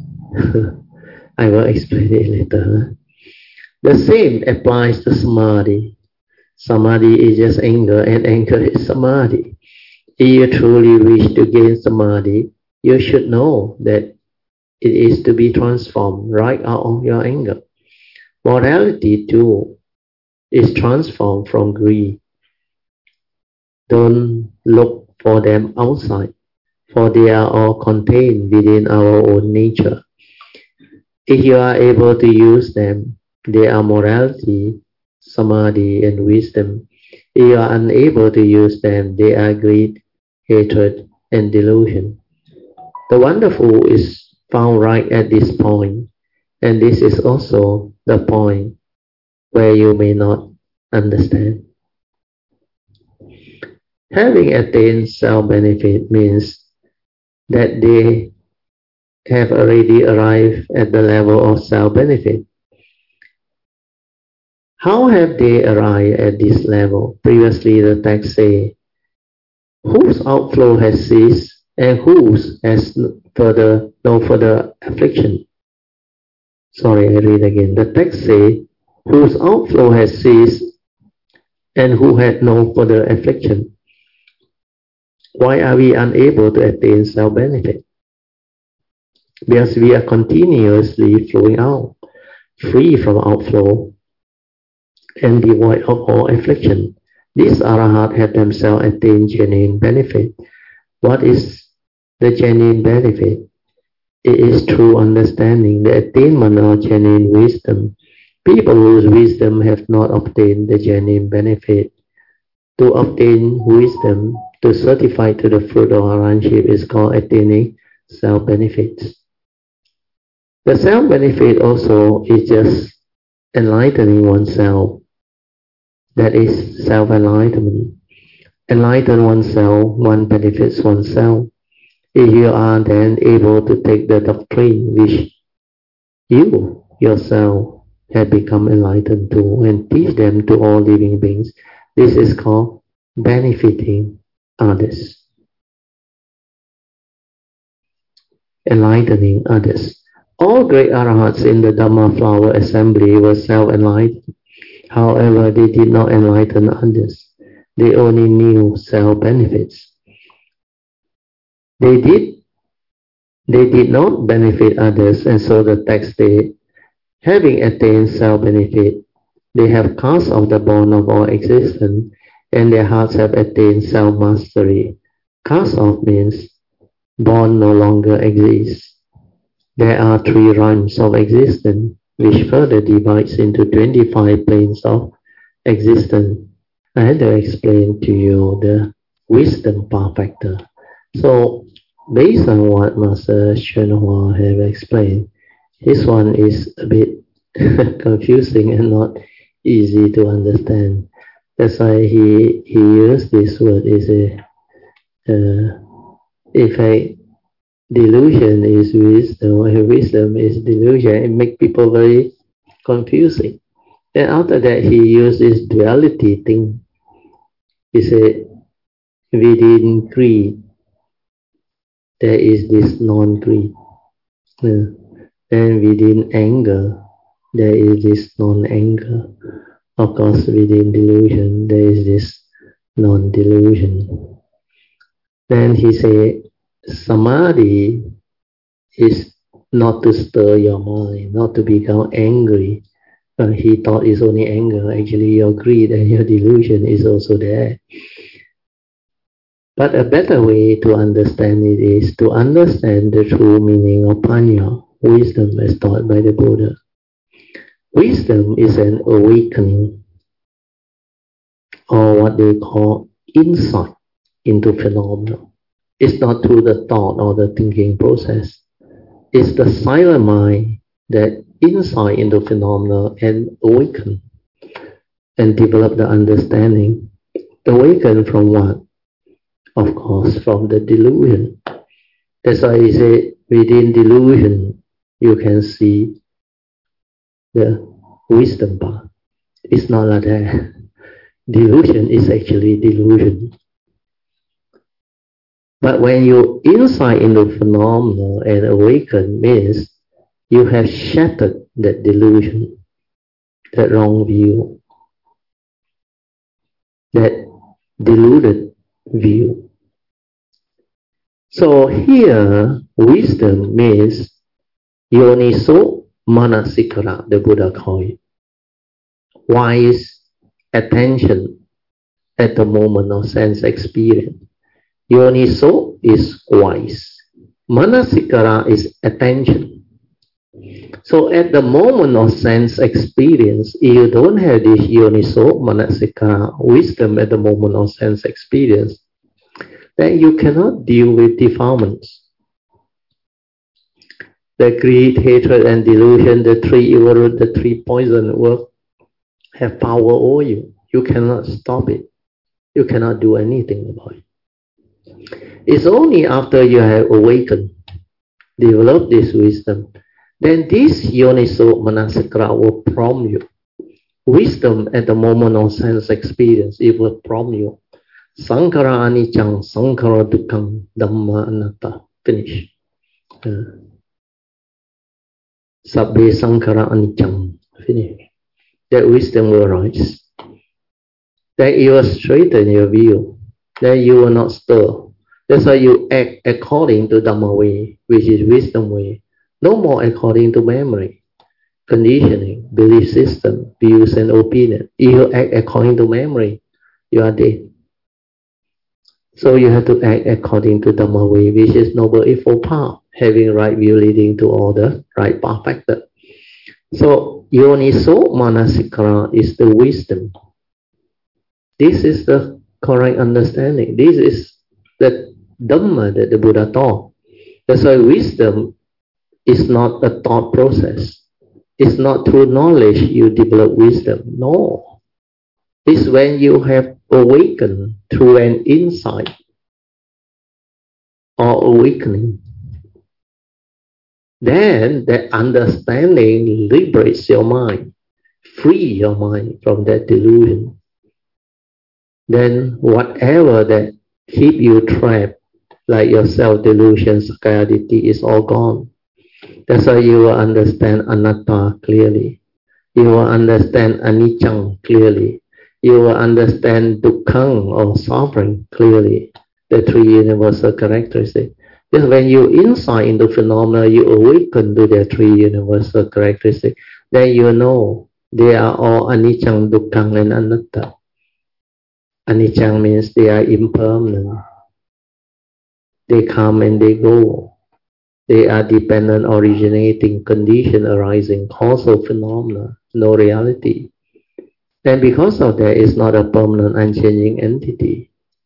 I will explain it later. The same applies to samadhi. Samadhi is just anger, and anger is samadhi. If you truly wish to gain samadhi, you should know that it is to be transformed right out of your anger. Morality too is transformed from greed. Don't look for them outside, for they are all contained within our own nature. If you are able to use them, they are morality, samadhi, and wisdom. If you are unable to use them, they are greed, hatred, and delusion. The wonderful is found right at this point, and this is also the point where you may not understand. Having attained self-benefit means that they have already arrived at the level of self-benefit. How have they arrived at this level? Previously the text says, whose outflow has ceased and whose has further no further affliction. Sorry, I read again. The text says, whose outflow has ceased and who had no further affliction. Why are we unable to attain self-benefit? Because we are continuously flowing out, free from outflow, and devoid of all affliction. These arahats have themselves attained genuine benefit. What is the genuine benefit? It is true understanding, the attainment of genuine wisdom. People whose wisdom have not obtained the genuine benefit. To obtain wisdom, to certify to the fruit of arahantship is called attaining self-benefits. The self-benefit also is just enlightening oneself. That is self-enlightenment. Enlighten oneself, one benefits oneself. If you are then able to take the doctrine which you yourself have become enlightened to and teach them to all living beings, this is called benefiting others. Enlightening others. All great arahats in the Dhamma flower assembly were self-enlightened. However, they did not enlighten others. They only knew self-benefits. They did, they did not benefit others, and so the text says, having attained self-benefit, they have cast off the bond of all existence, and their hearts have attained self-mastery. Cast off means bond no longer exists. There are three realms of existence, which further divides into twenty-five planes of existence. I had to explain to you the wisdom path factor. So, based on what Master Hsuan Hua have explained, this one is a bit confusing and not easy to understand. That's why he he used this word. Is a uh, in fact, delusion is wisdom, and wisdom is delusion. It makes people very confusing. Then after that, he used this duality thing. He said, within greed, there is this non-greed. Uh, then within anger, there is this non-anger. Of course, within delusion, there is this non-delusion. Then he said, samadhi is not to stir your mind, not to become angry. Uh, he thought it's only anger. Actually, your greed and your delusion is also there. But a better way to understand it is to understand the true meaning of panya. wisdom as taught by the Buddha. Wisdom is an awakening, or what they call insight into phenomena. It's not through the thought or the thinking process. It's the silent mind that insight into phenomena and awaken and develop the understanding. Awaken from what? Of course, from the delusion. That's why he say within delusion you can see the wisdom part. It's not like that. Delusion is actually delusion. But when you insight into phenomena and awaken means you have shattered that delusion, that wrong view, that deluded view. So here, wisdom means yoniso manasikara, the Buddha called it. Wise attention at the moment of sense experience. Yoniso is wise. Manasikara is attention. So at the moment of sense experience, if you don't have this yoniso manasikara, wisdom at the moment of sense experience, then you cannot deal with defilements. The greed, hatred, and delusion, the three evil root, the three poison work, have power over you. You cannot stop it. You cannot do anything about it. It's only after you have awakened, developed this wisdom, then this yoniso manasikara will prompt you. Wisdom at the moment of sense experience, it will prompt you. Sankhara anicca, sankhara dukkha, dhamma anatta. Finish. Uh, Sabbe sankhara anicca. Finish. That wisdom will rise. That you will straighten your view. That you will not stir. That's why you act according to Dhamma way, which is wisdom way. No more according to memory, conditioning, belief system, views and opinion. If you act according to memory, you are dead. So you have to act according to Dhamma way, which is Noble Eightfold Path, having right view leading to all the right path factor. So yoniso manasikara is the wisdom. This is the correct understanding. This is the Dhamma that the Buddha taught. That's why wisdom is not a thought process. It's not through knowledge you develop wisdom. No. It's when you have awakened through an insight or awakening. Then that understanding liberates your mind, free your mind from that delusion. Then whatever that keep you trapped, like your self-delusion, sakayaditi, is all gone. That's why you will understand anatta clearly. You will understand anicca clearly. You will understand dukkha or suffering clearly. The three universal characteristics. Just when you insight into phenomena, you awaken to their three universal characteristics. Then you know they are all anicca, dukkha, and anatta. Anicca means they are impermanent. They come and they go. They are dependent, originating, condition arising, causal phenomena, no reality. And because of that, it's not a permanent, unchanging entity.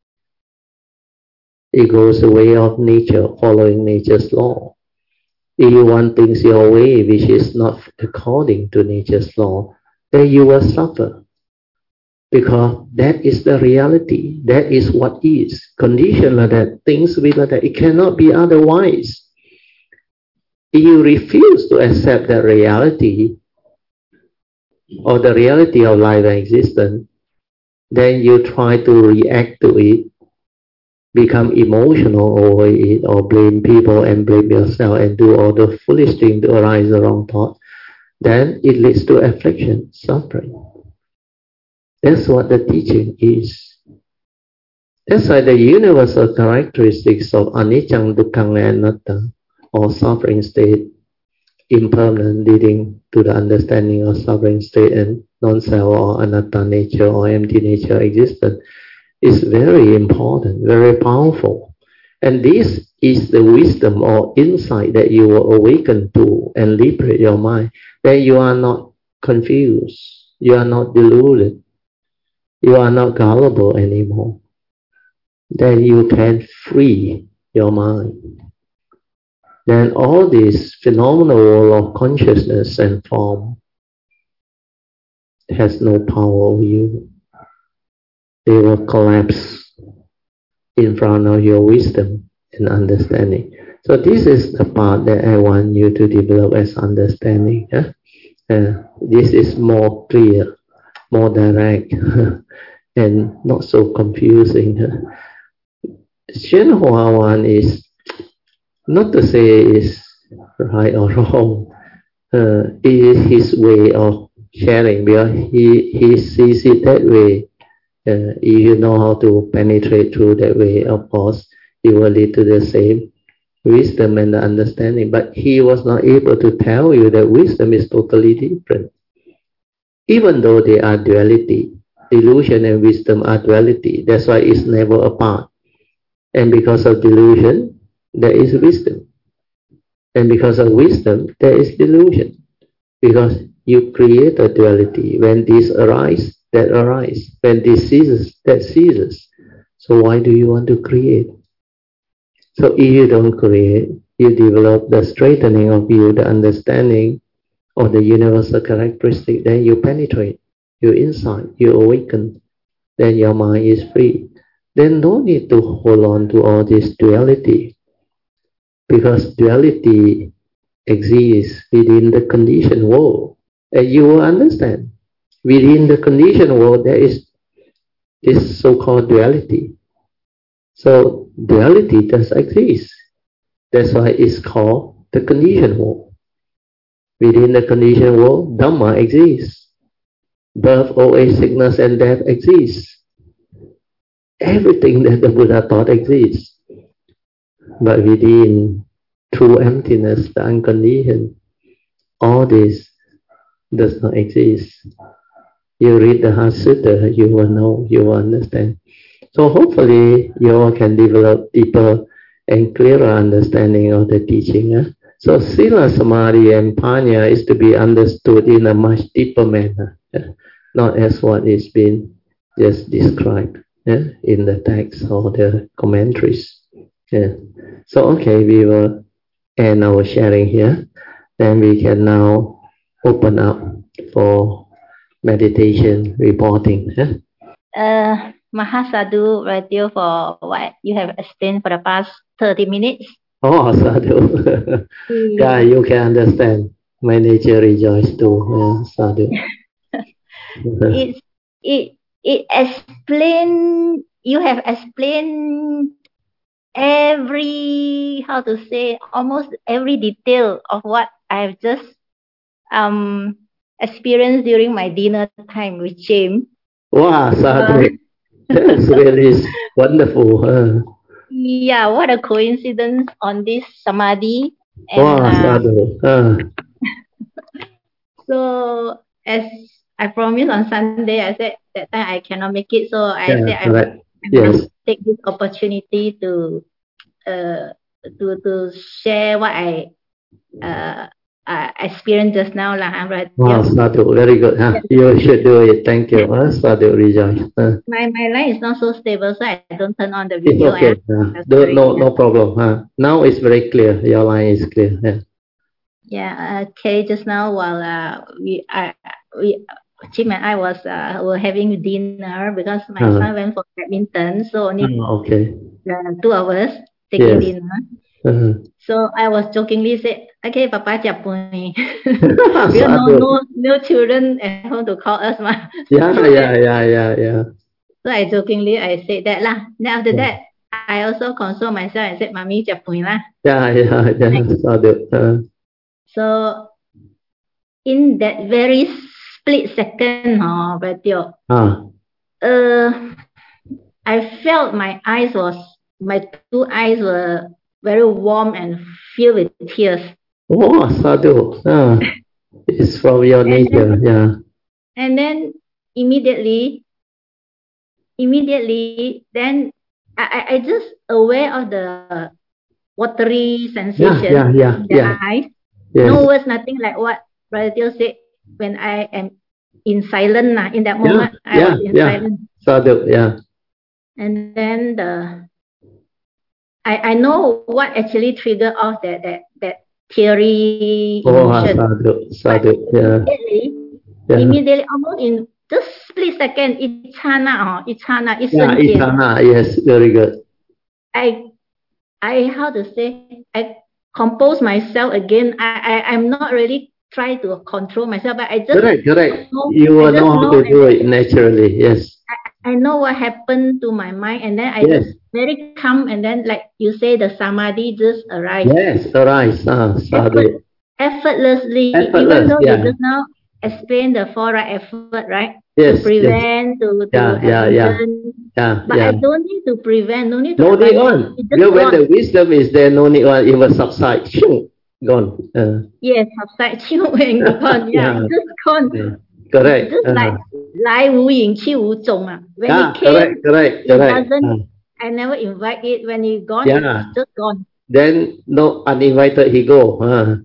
It goes the way of nature, following nature's law. If you want things your way, which is not according to nature's law, then you will suffer. Because that is the reality. That is what is. Condition like that, things be like that. It cannot be otherwise. If you refuse to accept that reality, or the reality of life and existence, then you try to react to it, become emotional over it, or blame people and blame yourself and do all the foolish things to arise the wrong thought, then it leads to affliction, suffering. That's what the teaching is. That's why the universal characteristics of anicca, dukkha, and anatta, or suffering state, impermanent, leading to the understanding of suffering state and non-self or anatta nature or empty nature existence, is very important, very powerful. And this is the wisdom or insight that you will awaken to and liberate your mind. Then you are not confused. You are not deluded. You are not gullible anymore. Then you can free your mind. Then all this phenomenal world of consciousness and form has no power over you. They will collapse in front of your wisdom and understanding. So this is the part that I want you to develop as understanding. Yeah? Uh, this is more clear, more direct, and not so confusing. Shen Huawan is not to say is right or wrong. Uh, it is his way of sharing, because he, he sees it that way. Uh, if you know how to penetrate through that way, of course, it will lead to the same wisdom and the understanding. But he was not able to tell you that wisdom is totally different. Even though they are duality, delusion and wisdom are duality. That's why it's never apart. And because of delusion, there is wisdom. And because of wisdom, there is delusion. Because you create a duality. When this arises, that arises. When this ceases, that ceases. So why do you want to create? So if you don't create, you develop the straightening of you, the understanding of the universal characteristic, then you penetrate, you insight, you awaken, then your mind is free. Then no need to hold on to all this duality, because duality exists within the conditioned world. And you will understand, within the conditioned world there is this so-called duality. So duality does exist. That's why it's called the conditioned world. Within the conditioned world, Dhamma exists. Birth, old age, sickness, and death exists. Everything that the Buddha taught exists. But within true emptiness, the unconditioned, all this does not exist. You read the Heart Sutta, you will know, you will understand. So hopefully you all can develop deeper and clearer understanding of the teaching. Eh? So Sila, Samadhi, and Panya is to be understood in a much deeper manner, eh? Not as what is being just described eh? in the text or the commentaries. Yeah. So okay, we will end our sharing here. Then we can now open up for meditation reporting. Eh? Uh, Mahasadu, Radyo, for what you have explained for the past thirty minutes. Oh, sadhu. Yeah, you can understand. My nature rejoices too. Yeah, sadhu. it, it, it explain, you have explained every, how to say, almost every detail of what I've just um experienced during my dinner time with James. Wow, sadhu. Uh, That's really wonderful. Huh? Yeah, what a coincidence on this samadhi. And, wow, sadhu. Uh, so as I promised on Sunday, I said that time I cannot make it, so I yeah, said I, right. I yes. must take this opportunity to uh to to share what I uh, uh experienced just now, lah. Right? Wow, sadhu, very good. Huh? You should do it. Thank you. Huh? Sadhu, rejoice. Uh, my my line is not so stable, so I don't turn on the video. It's okay. Uh, do, no no problem. Huh? Now it's very clear. Your line is clear. Yeah. Yeah, okay. Just now, while uh, we are we Jim and I was uh, were having dinner because my uh, son went for badminton, so only oh, okay. uh, two hours taking yes. dinner. Uh-huh. So I was jokingly said, "Okay, Papa Japuni." Because no no no children at home to call us, ma. Yeah, yeah, yeah, yeah, yeah. So I jokingly I said that lah. Then after yeah. that, I also console myself and said, "Mami Japuni lah." Yeah, yeah, yeah. Sadhu. Uh. So in that very split second, oh, Betio, ah. uh, I felt my eyes was my two eyes were very warm and filled with tears. Oh, sadhu. Ah. It's from your nature, then, yeah. And then immediately, immediately, then I, I just aware of the watery sensation yeah, yeah, in the yeah. eyes. Yes. No words, nothing, like what Brother Teo said. When I am in silence, in that moment, Yeah, I yeah, was in yeah. silence. Sadhu, yeah. And then the I, I know what actually triggered off that that that theory Oh, emotion. sadhu, But sadhu, yeah. immediately, Yeah. immediately, almost in just split second, ichana, oh, ichana, Yeah, 一瞬间, Itana, yes, very good. I I how to say, I compose myself again. I, I I'm not really trying to control myself, but I just Correct, correct. know, You I will just know how know, to and do then it naturally, yes. I, I know what happened to my mind, and then I Yes. just very calm, and then like you say, the samadhi just arrives. Yes, arise, ah, sadhu. Effort, effortlessly, even Effortless, though yeah. you just now explain the four right effort, right? Yes, To prevent, to to Yeah, yeah, yeah. abandon. Yeah, But yeah. I don't need to prevent, no need to No need abandon. on. It just Because when gone. the wisdom is there, no need on, it will subside. Shoo, gone. Uh, Yes, subside, chill and gone. Yeah, yeah, it just gone. yeah. Correct. Just Uh, like 来无影去无踪啊. When yeah, it came, correct, correct, it correct. doesn't. Uh, I never invite it. When it gone, yeah. it's just gone. Then no uninvited he go. Uh,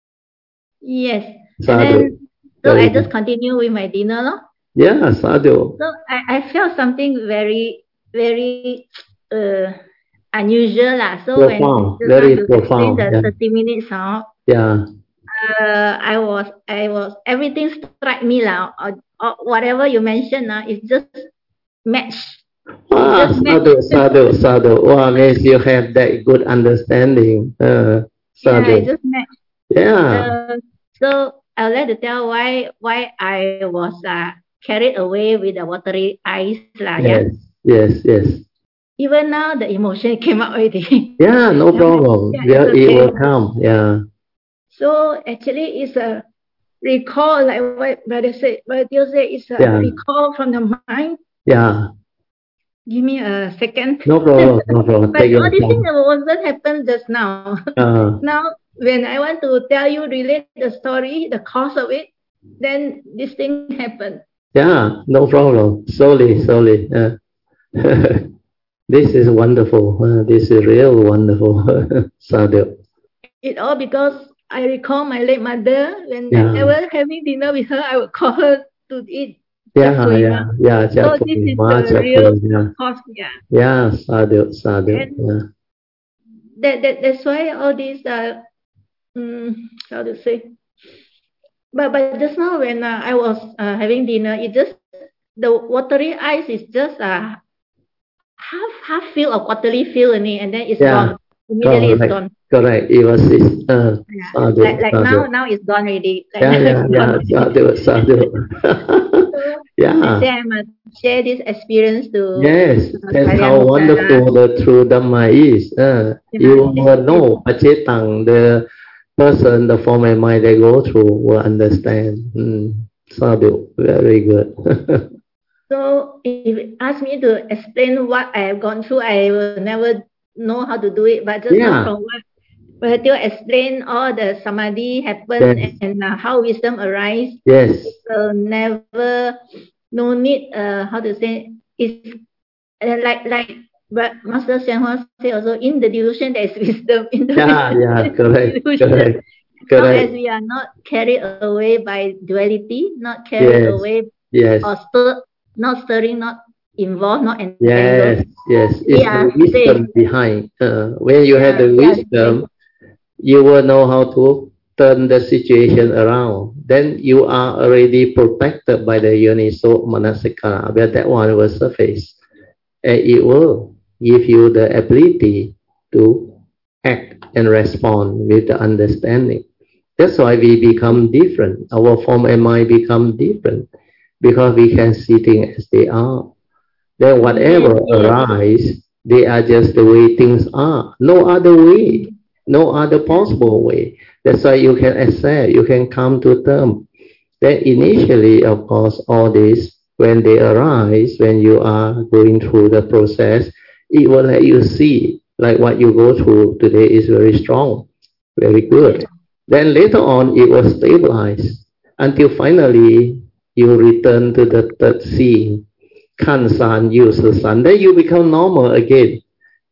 Yes. sadhu. And then, so Very I good. just continue with my dinner, lor. Yeah, sadhu. So I, I felt something very, very uh, unusual lah. So Profound, when very you profound. explain the Yeah. thirty minutes, huh, Yeah. uh, I was, I was, everything struck me lah. Or, or whatever you mentioned, uh, it's just match. Ah, Just sadhu, match. sadhu, sadhu. Wow, means you have that good understanding. Uh, Yeah, sadhu. it just match. Yeah. Uh, so I'd like to tell why why I was uh, carried away with the watery eyes lah. Yeah. Yes, yes, yes. Even now the emotion came out already. Yeah, no problem. Yeah, Yeah, it's it okay. will come. Yeah. So actually, it's a recall, like what Brother said. Brother Teo said, it's a Yeah. recall from the mind. Yeah. Give me a second. No problem, no problem. But Take your all these things time. wasn't happened just now. Uh, Now, when I want to tell you, relate the story, the cause of it, then this thing happened. yeah, no problem. Slowly, slowly. Uh, this is wonderful. Uh, this is real wonderful. Sadhu. It all because I recall my late mother. When Yeah. I was having dinner with her, I would call her to eat. Yeah, Chapulima. yeah, yeah. So this is Chapulima, the real Chapulima. cause. Yeah. Yeah, sadhu, sadhu. And Yeah. that, that that's why all these uh um, how to say, but but just now when uh, I was uh, having dinner, it just the watery eyes is just uh half half feel of watery feel in it, and then it's Yeah. gone immediately. It's Correct. gone. Correct. It was this. Uh, Yeah. sadhu, Like like sadhu. now now it's gone already. Like Yeah, now yeah, it's yeah. gone already. Sadhu, sadhu. So I Yeah. say I must share this experience to Yes, uh, that's Kalian how Muka. wonderful the true Dhamma is. Uh, Yeah, you this will is know, Pacetang, the person, the form and mind they go through will understand. Mm. Sadhu, very good. So if you ask me to explain what I have gone through, I will never know how to do it. But just now Yeah. from what Brother Teo explained, all the samadhi happen Yes. and uh, how wisdom arise. Yes, So never, no need. Uh, how to say? It's uh, like like. But Master Xian Hua say also, in the delusion there is wisdom. In the yeah, yeah, correct, delusion, correct, as long as correct. we are not carried away by duality, not carried Yes, away yes, or stir, not stirring, not involved, not entangled. yes, yes. We It's are the wisdom safe. behind. Uh, when you have Yeah, the we are wisdom, you will know how to turn the situation around. Then you are already protected by the Yoniso Manasikara, where that one will surface. And it will give you the ability to act and respond with the understanding. That's why we become different. Our form and mind become different because we can see things as they are. Then whatever Yes, yes. arise, they are just the way things are. No other way. No other possible way. That's why you can accept, you can come to terms. Then initially, of course, all this, when they arise, when you are going through the process, it will let you see, like what you go through today is very strong, very good. Yeah. Then later on, it will stabilize until finally you return to the third seeing. 看山又是山, then you become normal again.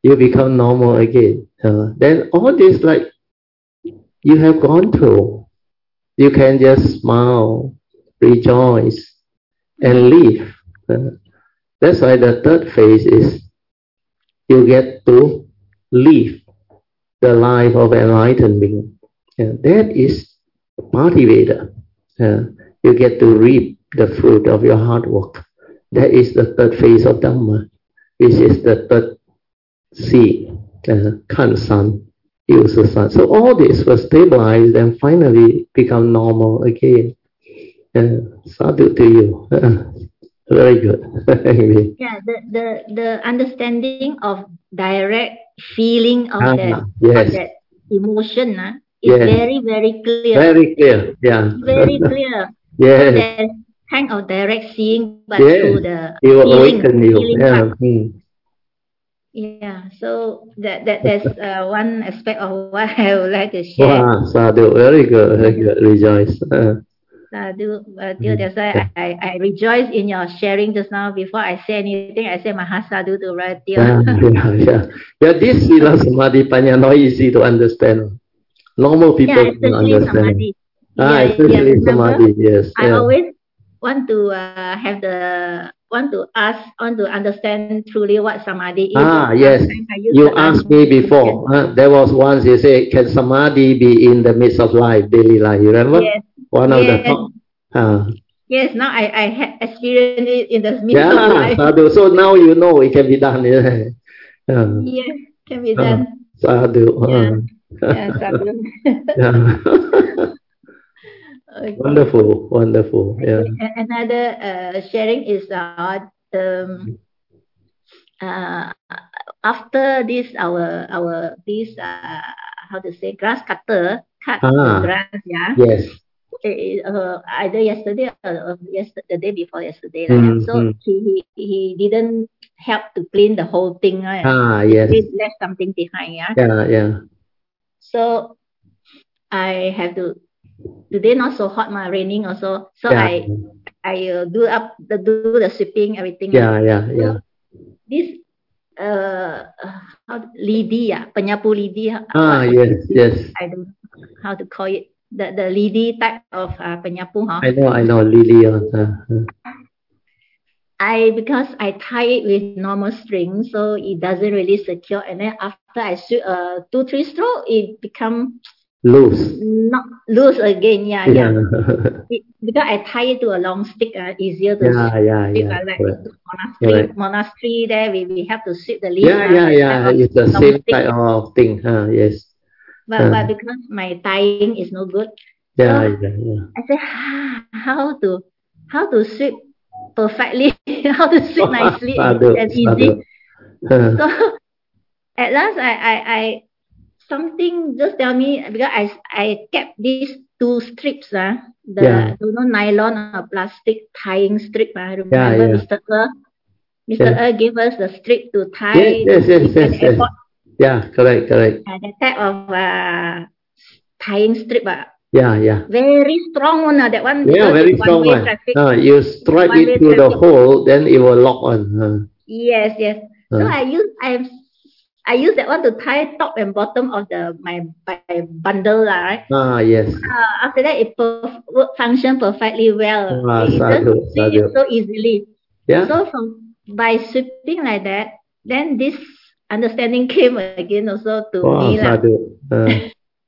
you become normal again. Uh, then all this like you have gone through, you can just smile, rejoice, and live. Uh, that's why the third phase is you get to live the life of enlightened being. Uh, that is motivator. Uh, you get to reap the fruit of your hard work. That is the third phase of Dhamma, which is the third seed, uh, kan san, use the sun. So all this was stabilized and finally become normal again. Uh, sadhu to you. Uh, very good. Yeah, the, the the understanding of direct feeling of ah, that yes. of that emotion uh, is yes. very very clear. Very clear. Yeah. Very clear. yes. So there's kind of direct seeing, but yes. through the it will feeling, awaken you. feeling Yeah. part. Hmm. Yeah. So that that there's uh, one aspect of what I would like to share. Wow, sadhu. Very good. Very good. Rejoice. Uh, Sadhu, uh, that's why I, I rejoice in your sharing just now. Before I say anything, I say Mahasadu to Radha. yeah, yeah, yeah. Yeah, this Sila Samadhi Panya not easy to understand. Normal people Yeah, can especially understand. Samadhi. Ah, Yeah, especially yeah, remember, Samadhi, yes. I yeah. always want to uh, have the want to ask, want to understand truly what Samadhi is. Ah, So yes. sometimes I use You the asked me before. Uh, there was once you say, can Samadhi be in the midst of life, daily life? You remember? Yes. One yes. of the top. Uh, Yes, now I, I had experienced it in the midst yeah, of life. sadhu. So now you know it can be done. Yeah. Uh, Yes, can be uh, done. sadhu. Yeah, Uh. yeah, sadhu. yeah. Okay. Wonderful, wonderful. Yeah. Another uh, sharing is uh, um, uh, after this our our this uh, how to say grass cutter cut ah, the grass, yeah. Yes. Uh, either yesterday or yesterday, the day before yesterday. Mm, so mm. he, he he didn't help to clean the whole thing. Right? Ah, he yes. left something behind. Yeah. Yeah, yeah. So I have to. Today not so hot, ma, raining also. So yeah. I I uh, do up the do the sweeping everything. Yeah, yeah, so yeah. This uh how lidi, yeah, penyapu lidi. Ah, what, yes, yes. I don't know how to call it. The the lidi type of uh, penyapu, huh? I know, I know, Lily. Uh, uh. I because I tie it with normal string, so it doesn't really secure. And then after I shoot uh two three stroke, it become loose. Not loose again. Yeah, Yeah. yeah. It, because I tie it to a long stick, uh, easier to yeah, yeah, sweep. yeah. Uh, like Correct. monastery, Correct. monastery. There we, we have to sweep the leaves. Yeah, uh, yeah, that yeah. type of It's the long same stick. type of thing. Huh? Yes. But Uh. but because my tying is no good, Yeah, so yeah, yeah. I said, ah, how to how to sweep perfectly, how to sweep nicely and, Sadhu, and easy. sadhu. Huh. So at last, I I I something just tell me, because I I kept these two strips, uh, the Yeah. don't know nylon or plastic tying strip. Uh, remember Yeah, yeah. Mister Er? Mister Yeah. Er gave us the strip to tie Yes, yes, to yes, keep yes, at the yes. airport. Yeah, correct, correct. Uh, that type of uh, tying strip. Uh, Yeah, yeah. very strong one. Uh, that one Yeah, because very it's strong one-way one. traffic. Uh, you strike it One-way through the traffic. hole, then it will lock on. Uh. Yes, yes. So Uh. I use I I use that one to tie top and bottom of the my, my bundle, right? Ah, yes. Uh, after that, it perf- work function perfectly well. Ah, it sadhu, just see it so easily. Yeah. So from by sweeping like that, then this understanding came again also to Wow, me. sadhu. Uh.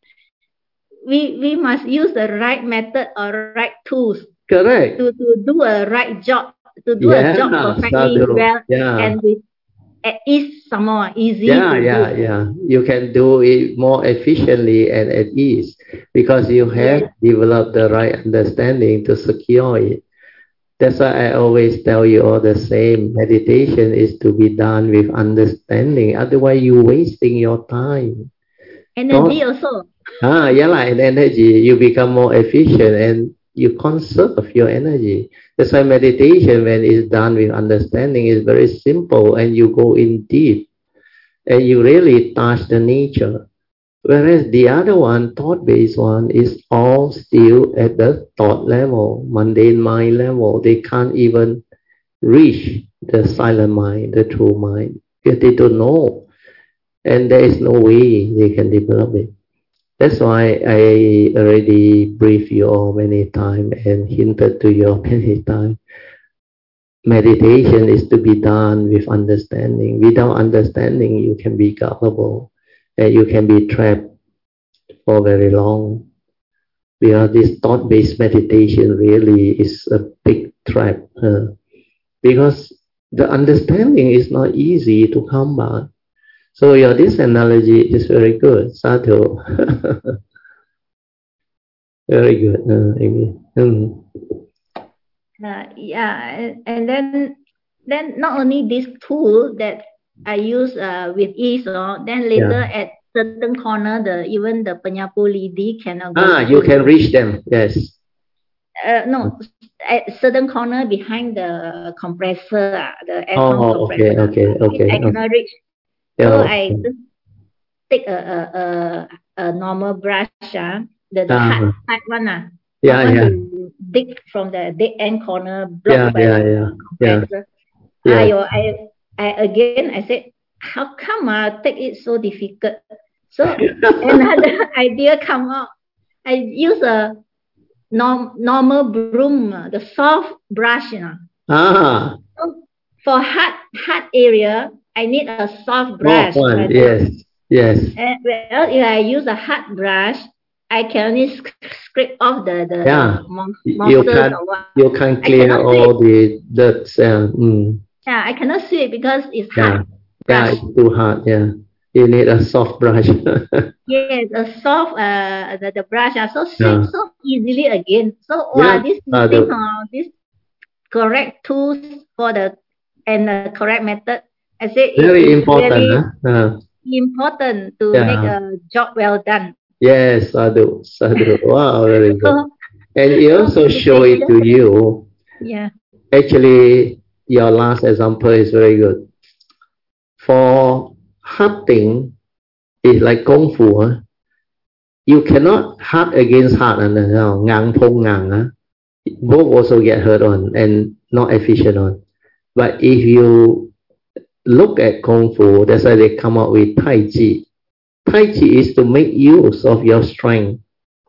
we we must use the right method or right tools. Correct. To, to do a right job, to do yeah, a job perfectly sadhu. well, Yeah. and with at ease, some more easy yeah, to yeah, do. yeah. You can do it more efficiently and at ease because you have Yes. developed the right understanding to secure it. That's why I always tell you all the same. Meditation is to be done with understanding. Otherwise, you're wasting your time. Energy Don't, also. ah, yeah, like an energy. You become more efficient and you conserve your energy. That's why meditation, when it's done with understanding, is very simple and you go in deep and you really touch the nature. Whereas the other one, thought-based one, is all still at the thought level, mundane mind level. They can't even reach the silent mind, the true mind, because they don't know. and there is no way they can develop it. That's why I already briefed you all many times and hinted to you all many times. Meditation is to be done with understanding. Without understanding, you can be gullible and you can be trapped for very long. Because this thought-based meditation really is a big trap. Uh, because the understanding is not easy to come by. So your this analogy is very good. Sadhu. Very good. Uh, Amy. Mm. Uh, yeah, and then then not only this tool that I use uh, with ease, or then later Yeah. at certain corner, the even the Panyapu Lidi cannot go. Ah, you can reach them. Yes. Uh, no, at certain corner behind the compressor, uh, the aircon Oh, compressor. okay, okay, okay. I, I cannot reach. Yeah, So okay. I just take a a, a, a normal brush, uh, the, the Ah. hard, hard one. Uh, Yeah, I want yeah. to dig from the dead end corner blocked Yeah, by yeah, the yeah, compressor. yeah. I, I, I again I said, how come I uh, take it so difficult? So another idea come out. I use a norm, normal broom, uh, the soft brush, you know. Ah. So for hard hard area, I need a soft brush. More fun. Right? Yes, yes. And well, if I use a hard brush, I can only sc scrape off the the, Yeah. the mon You can or what. you can clear all the dirt. Yeah. Mm. Yeah, I cannot see it because it's Yeah. hard. Yeah, it's too hard. Yeah. You need a soft brush. Yes, a soft uh the, the brush uh, so Yeah. sweep so easily again. So Yeah. wow, this Uh, thing the, uh, this correct tools for the and the correct method. I say it very is important. really Huh? Uh, important to Yeah. make a job well done. yes, Sadhu, Sadhu. Wow, very good. So, And it also show it to you. yeah. Actually, your last example is very good. For hunting, it's like Kung Fu. Huh? You cannot hunt against hard and you know, ngang pong ngang. Huh? Both also get hurt on and not efficient on. But if you look at Kung Fu, that's why they come up with Tai Chi. Tai Chi is to make use of your strength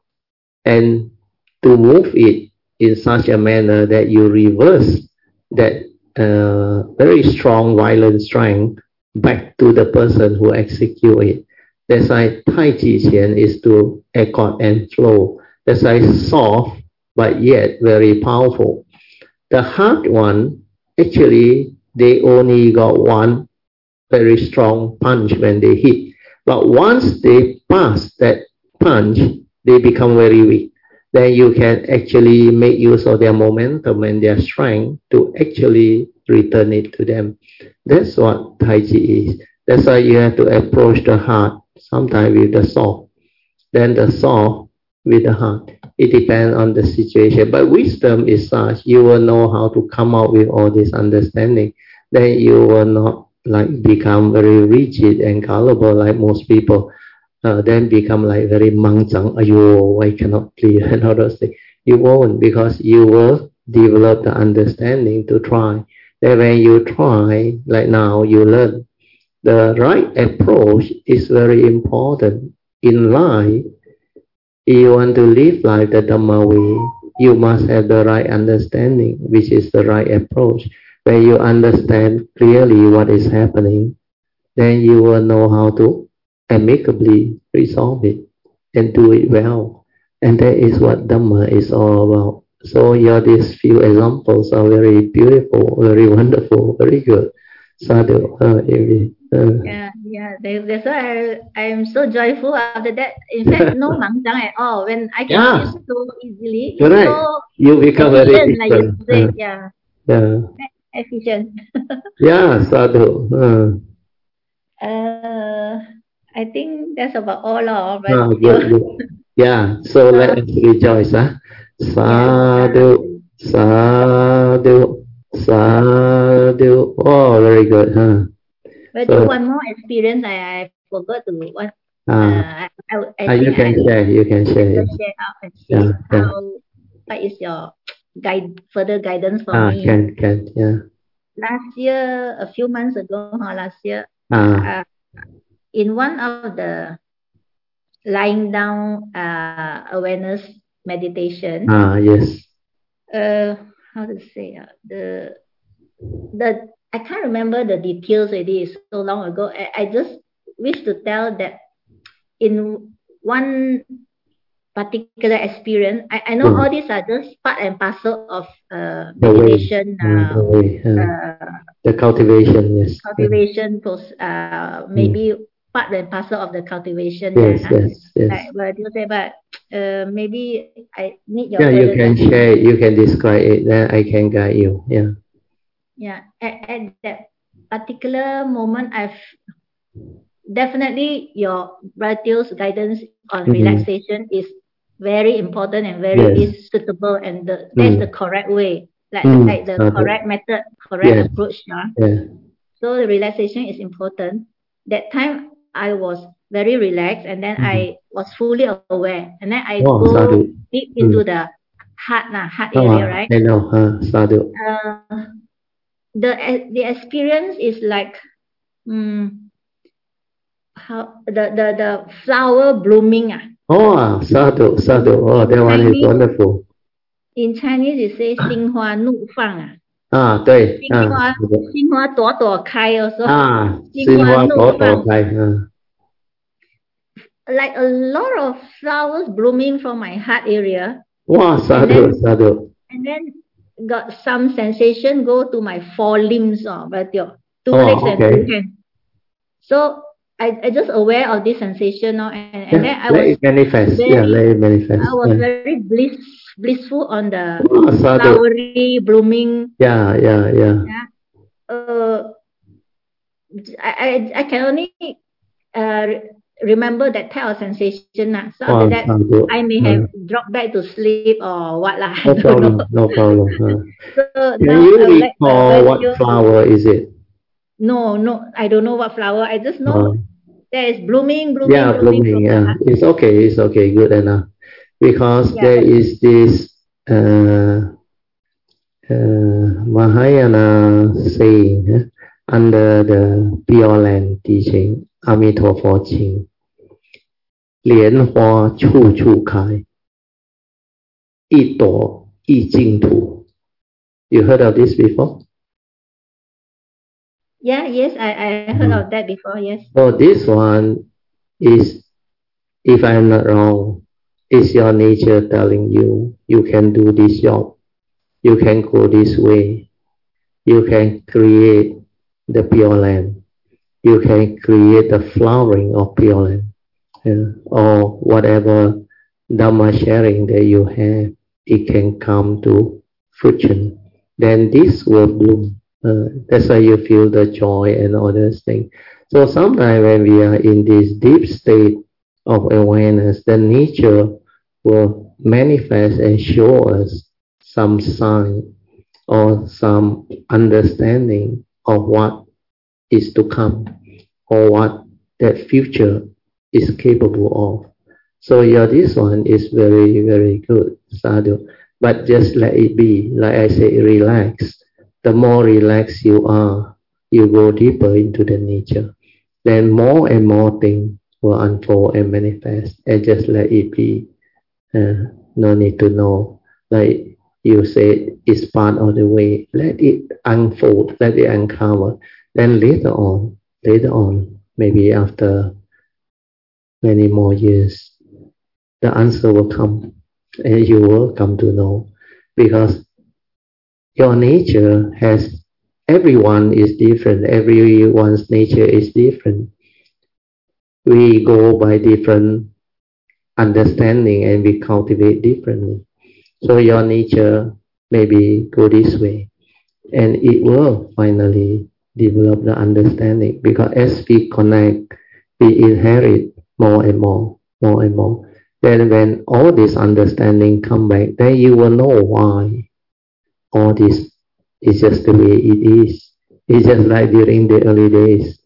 and to move it in such a manner that you reverse that uh, very strong violent strength back to the person who execute it. That's why Tai Chi Qian is to accord and flow. That's why soft but yet very powerful. The hard one, actually, they only got one very strong punch when they hit. But once they pass that punch, they become very weak. Then you can actually make use of their momentum and their strength to actually return it to them. That's what Tai Chi is. That's why you have to approach the heart, sometimes with the soft, then the soft with the heart. It depends on the situation. But wisdom is such, you will know how to come out with all this understanding. Then you will not like become very rigid and gullible like most people. Uh, then become like very mangzang, ayo, I cannot clear and all those things. You won't, because you will develop the understanding to try. Then when you try, like now you learn. The right approach is very important. In life, if you want to live life the Dhamma way, you must have the right understanding, which is the right approach. When you understand clearly what is happening, then you will know how to amicably resolve it and do it well. And that is what Dhamma is all about. So your these few examples are very beautiful, very wonderful, very good. Sadhu, uh, Amy, uh. Yeah, yeah. That's why I am so joyful after that. In fact, no mangzang at all. When I can Yeah. see so easily, Correct. so You become very efficient, like you efficient. say. Uh, Yeah, yeah. efficient. Yeah, Sadhu. Uh, Uh, I think that's about all. Of, but ah, still, good, good. Yeah, so let us rejoice. Huh? Sadhu, sadhu, sadhu. Oh, very good. Huh? but So, do one more experience. I, I forgot to what. ah, Uh, I, I, I ah, you think can I share. You can share. just Yes. share out and see Yeah, yeah. how what is your guide further guidance for Ah, me. can, can. Yeah. Last year, a few months ago, huh, last year, Ah, uh, in one of the lying down uh, awareness meditation. Ah, yes. Uh, how to say uh, the the I can't remember the details. It is so long ago. I, I just wish to tell that in one particular experience, I, I know Mm. all these are just part and parcel of uh, The way. meditation. Ah, Uh, the way. Ah. uh, the cultivation, yes. cultivation, pos- uh, maybe part and parcel of the cultivation. Yes, Yeah, yes, yes. like what you say, but uh, maybe I need your Yeah, you further can guidance. share, you can describe it, then I can guide you. Yeah. Yeah, at, at that particular moment, I've definitely your Bratio's guidance on Mhm. relaxation is very important and very Yes. suitable, and the, that's Mm. the correct way, like, Mm. like the Sadhu. correct method, correct Yes. approach. Yeah. Yeah. So the relaxation is important. That time I was very relaxed, and then Mhm. I was fully aware, and then I Oh, go sadhu. deep into Mm. the heart, nah, heart Oh, area, right? I know, huh? Sadhu. Uh, the the experience is like um, how the, the the flower blooming. Ah. Oh, sadhu, sadhu. Oh, that one is Chinese, wonderful. in Chinese you say 心花怒放 ah. 啊，对， 心啊， 花是的， 心花朵朵开 also. 啊， 心花怒心花朵朵放。 开，嗯， Like a lot of flowers blooming from my heart area. 哇， And sadhu, then, sadhu. and then got some sensation go to my four limbs, oh, but your two Oh, legs and okay. two hands. So I, I just aware of this sensation, oh, and, and then Yeah, I let was it manifest. very, Yeah, let it manifest. I was Yeah. very bliss, blissful on the Oh, sadhu. flowery blooming. Yeah, yeah, yeah. Yeah. Uh, I, I, I can only uh, remember that type of sensation. Uh. So Oh, after that, sadhu. I may Uh, have dropped back to sleep or what lah. I no don't problem, know. no problem. Uh. So Can now you I would like to recall advise what you. flower is it? No, no, I don't know what flower. I just know Uh, there is blooming, blooming, yeah, blooming. blooming. From Yeah, the heart. it's okay. It's okay. Good enough. Because Yeah. there is this uh, uh, Mahayana saying eh, under the Pure Land teaching, Amitabha Ching, 莲花处处开，一朵一净土. You heard of this before? Yeah, yes, I, I heard of that before, yes. So this one is, if I'm not wrong, is your nature telling you, you can do this job, you can go this way, you can create the Pure Land, you can create the flowering of Pure Land, yeah, or whatever Dhamma sharing that you have, it can come to fruition. Then this will bloom. Uh, that's why you feel the joy and all those things. So sometimes when we are in this deep state of awareness, the nature will manifest and show us some sign or some understanding of what is to come or what that future is capable of. So yeah, this one is very, very good, sadhu. But just let it be. Like I say, relax. The more relaxed you are, you go deeper into the nature. Then more and more things will unfold and manifest. And just let it be. Uh, no need to know. Like you said, it's part of the way. Let it unfold. Let it uncover. Then later on, later on, maybe after many more years, the answer will come and you will come to know, because your nature has, everyone is different, everyone's nature is different. We go by different understanding and we cultivate differently. So your nature maybe go this way and it will finally develop the understanding, because as we connect, we inherit more and more, more and more. Then when all this understanding come back, then you will know why all this is just the way it is. It's just like during the early days.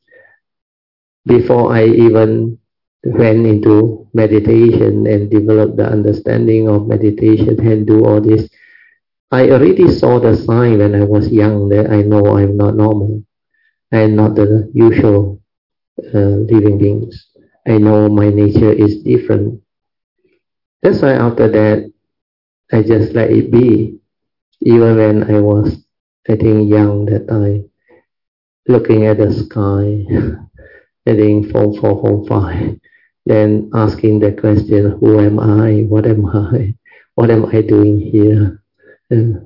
Before I even went into meditation and developed the understanding of meditation and do all this, I already saw the sign when I was young that I know I'm not normal. I'm not the usual uh, living beings. I know my nature is different. That's why after that, I just let it be. Even when I was, I think, young that time, looking at the sky, heading from four, from five, then asking the question, who am I? What am I? What am I doing here? And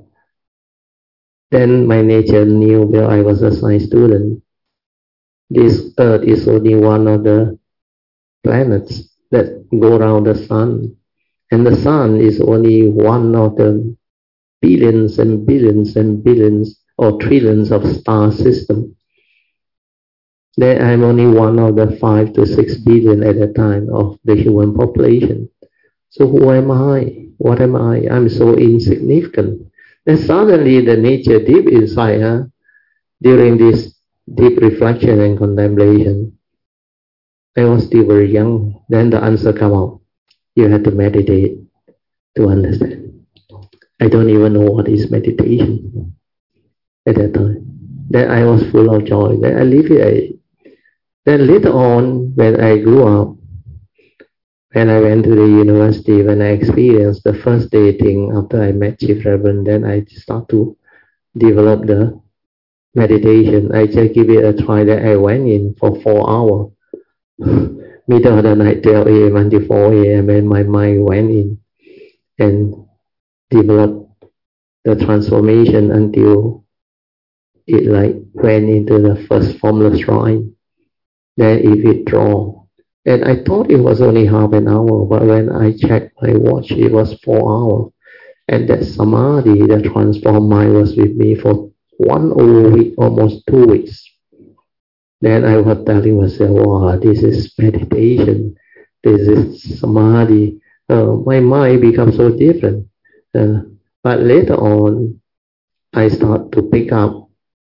then my nature knew, well, I was a science student. This Earth is only one of the planets that go around the sun. And the sun is only one of the billions and billions and billions or trillions of star system. Then I'm only one of the five to six billion at a time of the human population. So who am I? What am I? I'm so insignificant. Then suddenly the nature deep inside, huh, during this deep reflection and contemplation, I was still very young. Then the answer come out. You have to meditate to understand. I don't even know what is meditation at that time. Then I was full of joy. Then I leave it. Then later on, when I grew up, when I went to the university, when I experienced the first dating after I met Chief Reverend, then I start to develop the meditation. I just give it a try. That I went in for four hours. Middle of the night, twelve a m until four a m and my mind went in and developed the transformation until it like went into the first formless line. Then it withdraw. And I thought it was only half an hour, but when I checked my watch, it was four hours. And that samadhi, the transformed mind, was with me for one whole week, almost two weeks. Then I was telling myself, wow, this is meditation. This is samadhi. Uh, my mind becomes so different. Uh, but later on, I start to pick up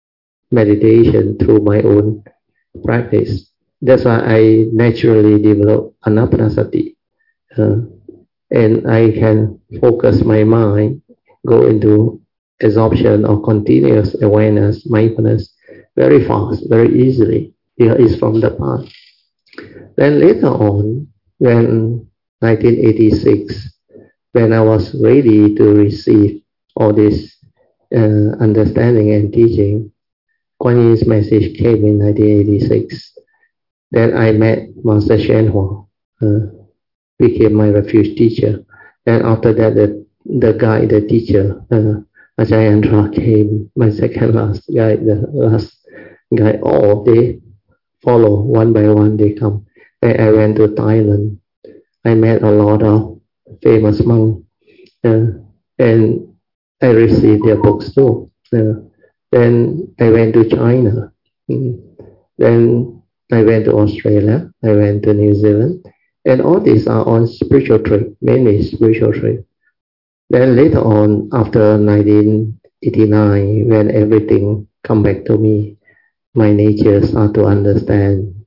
meditation through my own practice. That's why I naturally develop anapanasati. Uh, and I can focus my mind, go into absorption or continuous awareness, mindfulness, very fast, very easily. Here is from the past. Then later on, when nineteen eighty-six, when I was ready to receive all this uh, understanding and teaching, Kuan Yin's message came in nineteen eighty-six. Then I met Master Shen Hua, uh, became my refuge teacher. And after that, the, the guide, the teacher, uh, Ajahn Andra came, my second last guide, the last guide. All they follow one by one, they come. Then I went to Thailand. I met a lot of famous monks, uh, and I received their books too. Uh, then I went to China. Mm. Then I went to Australia, I went to New Zealand, and all these are on spiritual trip, mainly spiritual trip. Then later on, after nineteen eighty-nine, when everything come back to me, my nature start to understand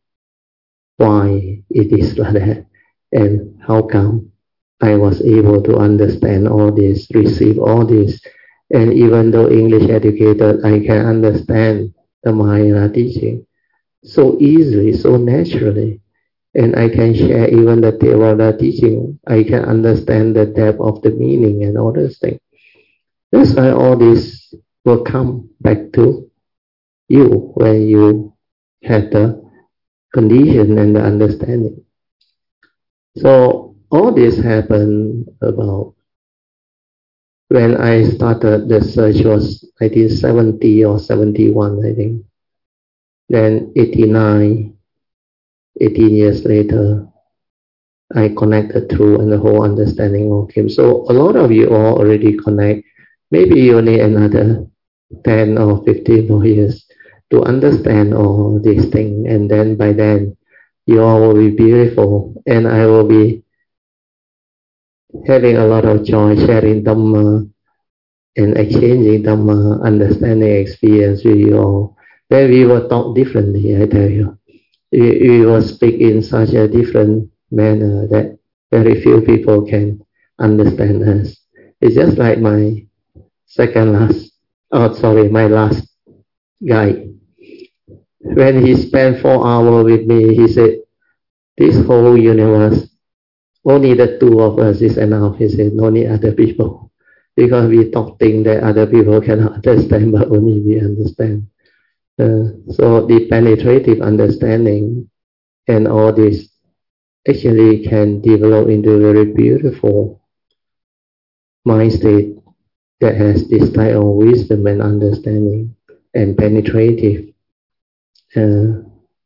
why it is like that, and how come I was able to understand all this, receive all this, and even though English educated, I can understand the Mahayana teaching so easily, so naturally. And I can share even the Theravada teaching. I can understand the depth of the meaning and all those things. That's why all this will come back to you when you have the condition and the understanding. So all this happened about when I started the search was nineteen seventy or seventy-one, I think. Then eighty-nine, eighteen years later, I connected through and the whole understanding all came. So a lot of you all already connect. Maybe you need another ten or fifteen more years to understand all these things. And then by then, you all will be beautiful. And I will be having a lot of joy sharing Dhamma and exchanging Dhamma, understanding experience with you all. Then we will talk differently, I tell you. We, we will speak in such a different manner that very few people can understand us. It's just like my second last, oh sorry, my last guy. when he spent four hours with me, he said, this whole universe, only the two of us is enough. He said, no need other people. Because we talk things that other people cannot understand, but only we understand. Uh, so the penetrative understanding and all this actually can develop into a very beautiful mind state that has this type of wisdom and understanding and penetrative uh,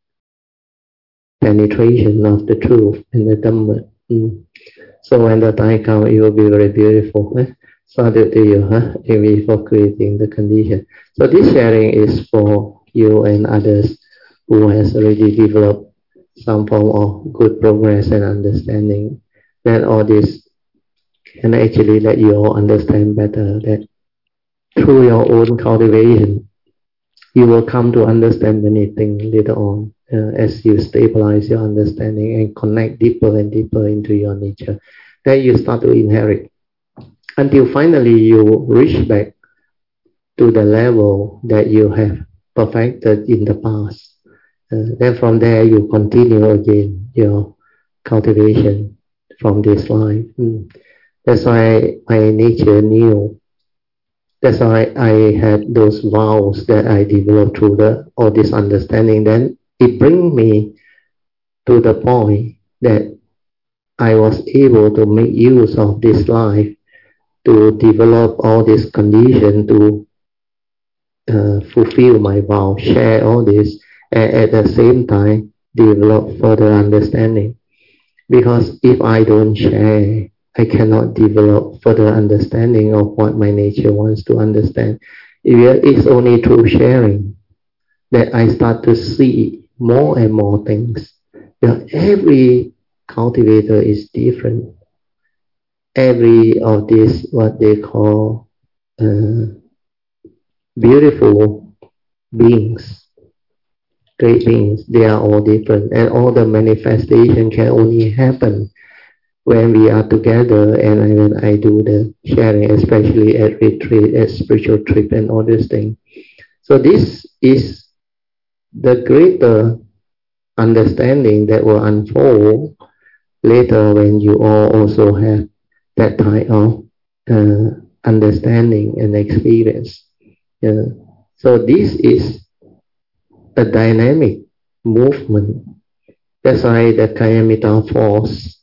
penetration of the truth and the Dhamma. Mm. So when the time comes, it will be very beautiful. Eh? Sadhu to you, huh? Maybe for creating the condition. So this sharing is for you and others who has already developed some form of good progress and understanding. That all this can actually let you all understand better that through your own cultivation, you will come to understand many things later on uh, as you stabilize your understanding and connect deeper and deeper into your nature. Then you start to inherit until finally you reach back to the level that you have perfected in the past. Uh, then from there you continue again your cultivation from this life. Mm. That's why my nature knew. That's why I had those vows that I developed through the all this understanding. Then it brings me to the point that I was able to make use of this life to develop all this condition to uh, fulfill my vow, share all this, and at the same time develop further understanding. Because if I don't share, I cannot develop further understanding of what my nature wants to understand. It's only through sharing that I start to see more and more things. You know, every cultivator is different. Every of this, what they call uh, beautiful beings, great beings, they are all different. And all the manifestation can only happen when we are together and when I do the sharing, especially at retreat, at spiritual trip and all these things. So this is the greater understanding that will unfold later when you all also have that type of uh, understanding and experience. Yeah. So this is a dynamic movement. That's why the Kayamita force,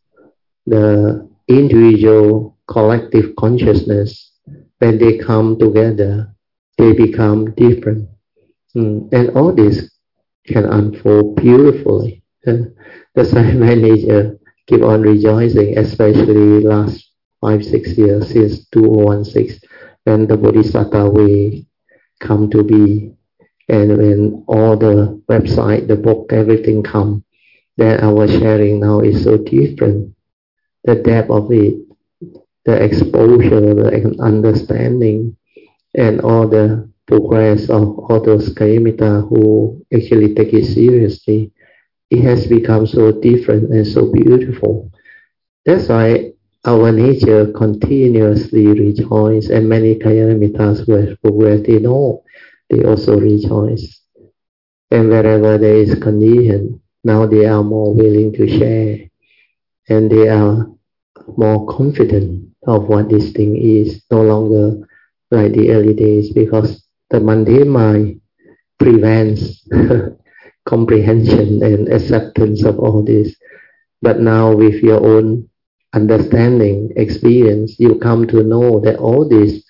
the individual collective consciousness, when they come together, they become different. Mm. And all this can unfold beautifully. Uh, that's why my nature keep on rejoicing, especially last five, six years, since two thousand sixteen, when the Bodhisattva way come to be, and when all the website, the book, everything come, then our sharing now is so different. The depth of it, the exposure, the understanding, and all the progress of all those Kayamita who actually take it seriously, it has become so different and so beautiful. That's why our nature continuously rejoices, and many Kayamitas who have progressed, they know, they also rejoice. And wherever there is condition, now they are more willing to share, and they are more confident of what this thing is, no longer like the early days, because the mundane mind prevents comprehension and acceptance of all this. But now with your own understanding, experience, you come to know that all this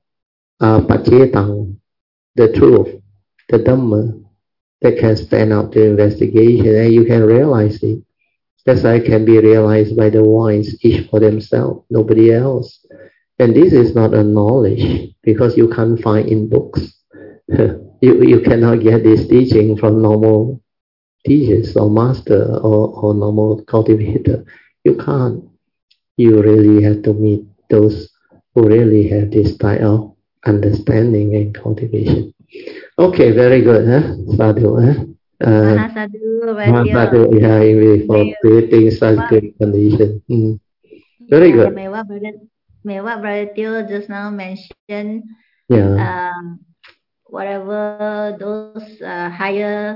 are pacetang, the truth, the Dhamma, that can stand up to investigation, and you can realize it. That's why it can be realized by the wise, each for themselves, nobody else. And this is not a knowledge, because you can't find in books. you, you cannot get this teaching from normal teachers or master or, or normal cultivator. You can't. You really have to meet those who really have this type of understanding and cultivation. Okay, very good. Huh? Sadhu. Huh? Uh, Mahasadu, Mahasadu, yeah, for creating such good condition. Mm. Very yeah, good. May what Brother, may what Brother Teo just now mentioned, Yeah. um, whatever those uh, higher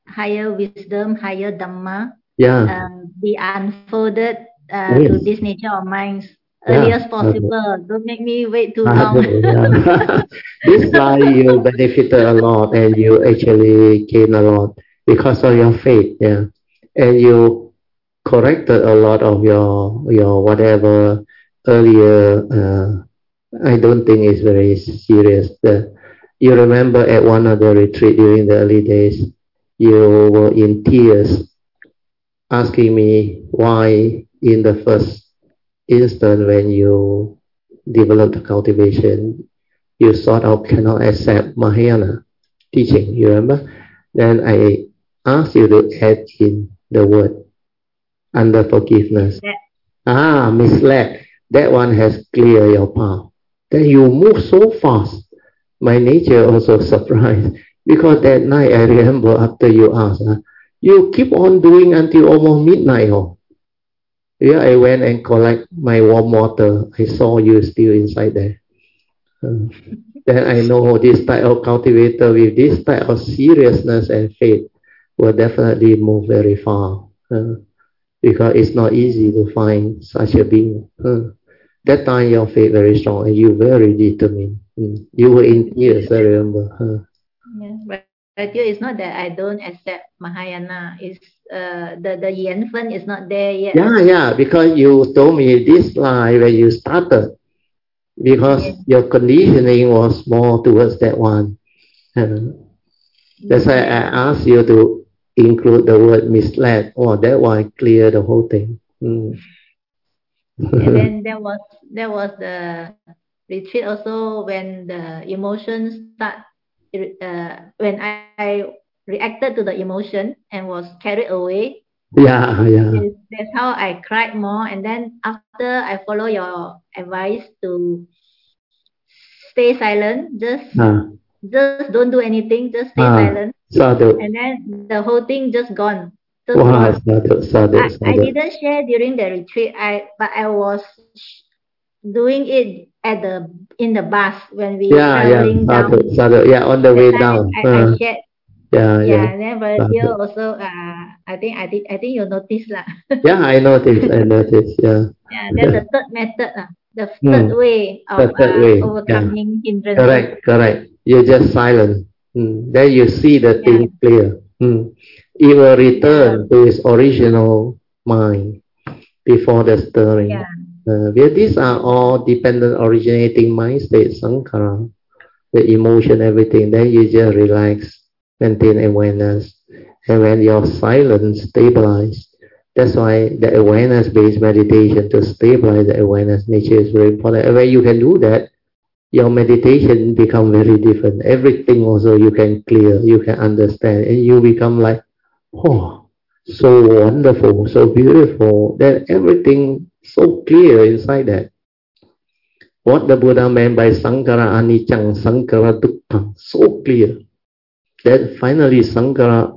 higher wisdom, higher Dhamma, yeah, um, be unfolded uh, yes, to this nature of minds yeah. early as possible. Don't make me wait too I long. know, yeah. This slide you benefited a lot and you actually gain a lot because of your faith, yeah. And you corrected a lot of your your whatever earlier. Uh, I don't think it's very serious. The, you remember at one of the retreat during the early days, you were in tears asking me why in the first instant when you developed the cultivation, you sort of cannot accept Mahayana teaching, you remember? Then I asked you to add in the word under forgiveness. Yeah. Ah, misled. That one has cleared your path. Then you move so fast. My nature also surprised. Because that night I remember after you asked, uh, you keep on doing until almost midnight. Oh. Yeah, I went and collect my warm water. I saw you still inside there. Uh, then I know this type of cultivator with this type of seriousness and faith will definitely move very far. Uh, because it's not easy to find such a being. Uh, that time your faith very strong and you very determined. Mm. You were in tears, I remember. Uh, Yeah, but, but you, it's not that I don't accept Mahayana. It's uh, the the Yanfen is not there yet. yeah, yeah, because you told me this lie when you started, because Yeah. your conditioning was more towards that one. Uh, that's why Yeah. I asked you to include the word misled. Oh, that one clear the whole thing. Mm. And then there was there was the retreat also when the emotions start. Uh, when I, I reacted to the emotion and was carried away. Yeah, yeah. That's, that's how I cried more. And then after I follow your advice to stay silent, just Ah. just don't do anything, just stay ah, silent. Sadhu. And then the whole thing just gone. Just Wow, gone. sadhu, sadhu, I, I sadhu. didn't share during the retreat. I but I was doing it at the in the bus when we Yeah, yeah, traveling sadhu, down. sadhu. Yeah, on the That way time down. I, Uh, I shared. yeah, yeah. Yeah, and then volunteer Sadhu. also. Uh, I think I did. I think you noticed lah. Yeah, I noticed, I noticed, yeah. Yeah, that's the third method. Uh, the third Hmm. way The of third uh, way, yeah. overcoming hindrances. Correct, correct. You're just silent. Hmm. Then you see the Yeah. thing clear. Hmm. It will return Yeah. to its original mind before the stirring. Yeah. Uh, well, these are all dependent originating mind states, sankhara, the emotion, everything. Then you just relax, maintain awareness. And when your silence stabilize, that's why the awareness-based meditation to stabilize the awareness nature is very important. And when you can do that, your meditation become very different. Everything also you can clear, you can understand, and you become like, oh, so wonderful, so beautiful. Then everything so clear inside that. What the Buddha meant by Sankara Anicca, Sankara Dukkha, so clear. Then finally Sankara,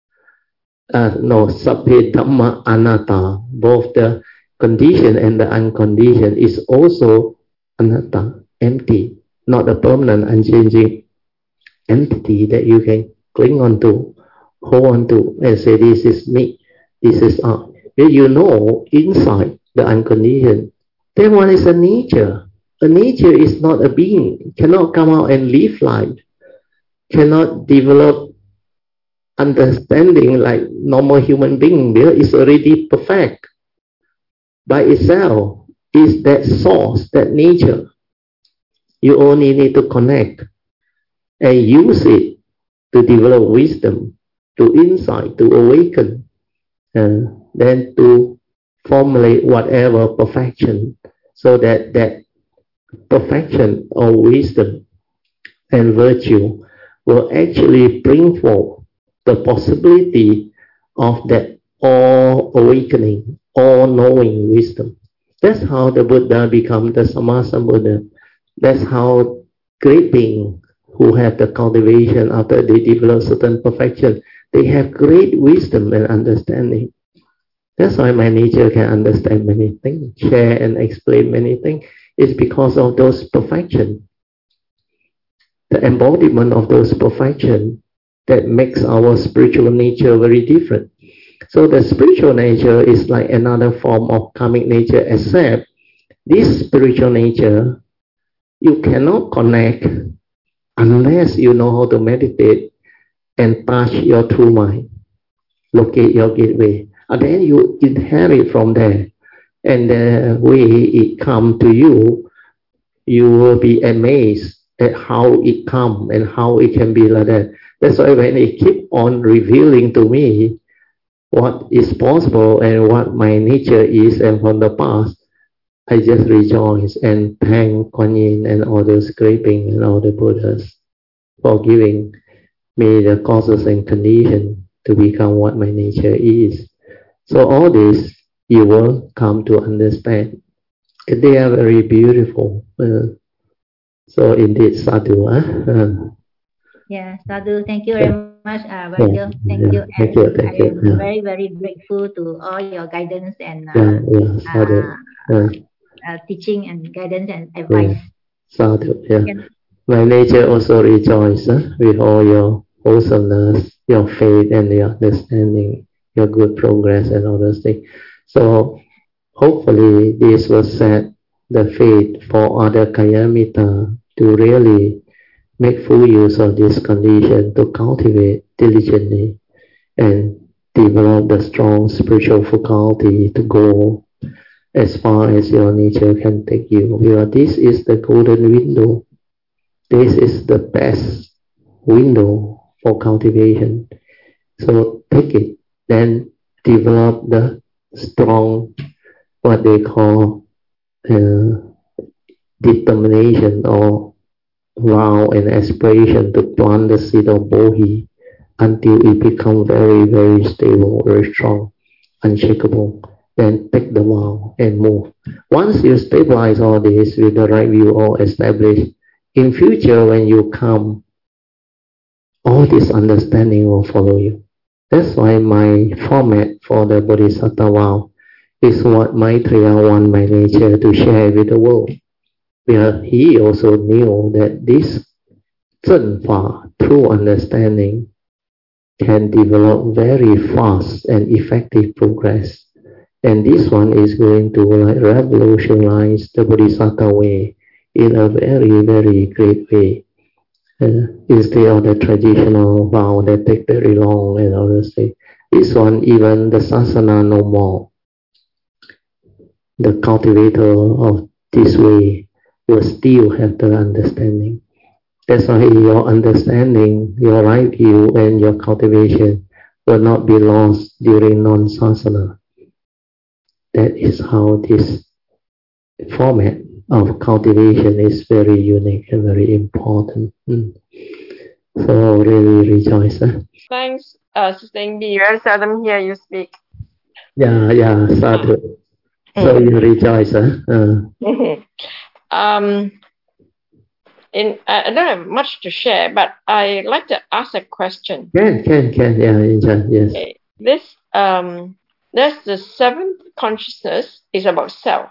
uh, no, Sabbhe Dhamma Anatta, both the condition and the unconditioned is also anatta, empty, not a permanent, unchanging entity that you can cling on to, hold on to, and say, this is me, this is I. Then you know inside the unconditioned, that one is a nature. A nature is not a being, cannot come out and live life, cannot develop understanding like normal human being. There is already perfect by itself. Is that source, that nature. You only need to connect and use it to develop wisdom, to insight, to awaken, and then to formulate whatever perfection, so that that perfection or wisdom and virtue will actually bring forth the possibility of that all-awakening, all-knowing wisdom. That's how the Buddha become the Sammasambuddha. That's how great beings who have the cultivation after they develop certain perfection, they have great wisdom and understanding. That's why my nature can understand many things, share and explain many things. It's because of those perfection. The embodiment of those perfection that makes our spiritual nature very different. So the spiritual nature is like another form of karmic nature, except this spiritual nature, you cannot connect unless you know how to meditate and touch your true mind, locate your gateway. And then you inherit from there. And the way it comes to you, you will be amazed at how it comes and how it can be like that. That's why when it keep on revealing to me what is possible and what my nature is and from the past, I just rejoice and thank Kuan Yin and all the scraping and all the Buddhas for giving me the causes and conditions to become what my nature is. So all this you will come to understand. They are very beautiful. Uh, so indeed, sadhu. Huh? Uh, yeah, sadhu. Thank you very much, uh, Barajo. Yeah, thank yeah, you. And thank you, thank I you. am Yeah. very, very grateful to all your guidance and uh, Yeah, yeah, sadhu. uh, Yeah, uh, teaching and guidance and yeah, advice. sadhu. Yeah. Can- My nature also rejoices huh, with all your wholesomeness, your faith and your understanding, your good progress and all those things. So hopefully this will set the faith for other Kayamita to really make full use of this condition to cultivate diligently and develop the strong spiritual faculty to go as far as your nature can take you. Because this is the golden window. This is the best window for cultivation. So take it, then develop the strong, what they call uh, determination or vow and aspiration to plant the seed of Bodhi until it becomes very, very stable, very strong, unshakable. Then take the vow and move. Once you stabilize all this with the right view all established, in future when you come, all this understanding will follow you. That's why my format for the Bodhisattva vow is what Maitreya want my nature to share with the world. Because he also knew that this Zhenfa, true understanding, can develop very fast and effective progress. And this one is going to like revolutionize the Bodhisattva way in a very, very great way. Uh, instead of the traditional vow that take very long and all those things. This one, even the sasana no more. The cultivator of this way will still have the understanding. That's why your understanding, your right view and your cultivation will not be lost during non-sasana. That is how this format of cultivation is very unique and very important. Mm. So really rejoice. Huh? Thanks, uh, Sister Ingbi. Very seldom hear you speak. Yeah, yeah, sadhu. So you rejoice. Huh? Uh. um, in, I don't have much to share, but I like to ask a question. Can, can, can. Yeah, enjoy. Yes. Okay. This, um, there's the seventh consciousness is about self.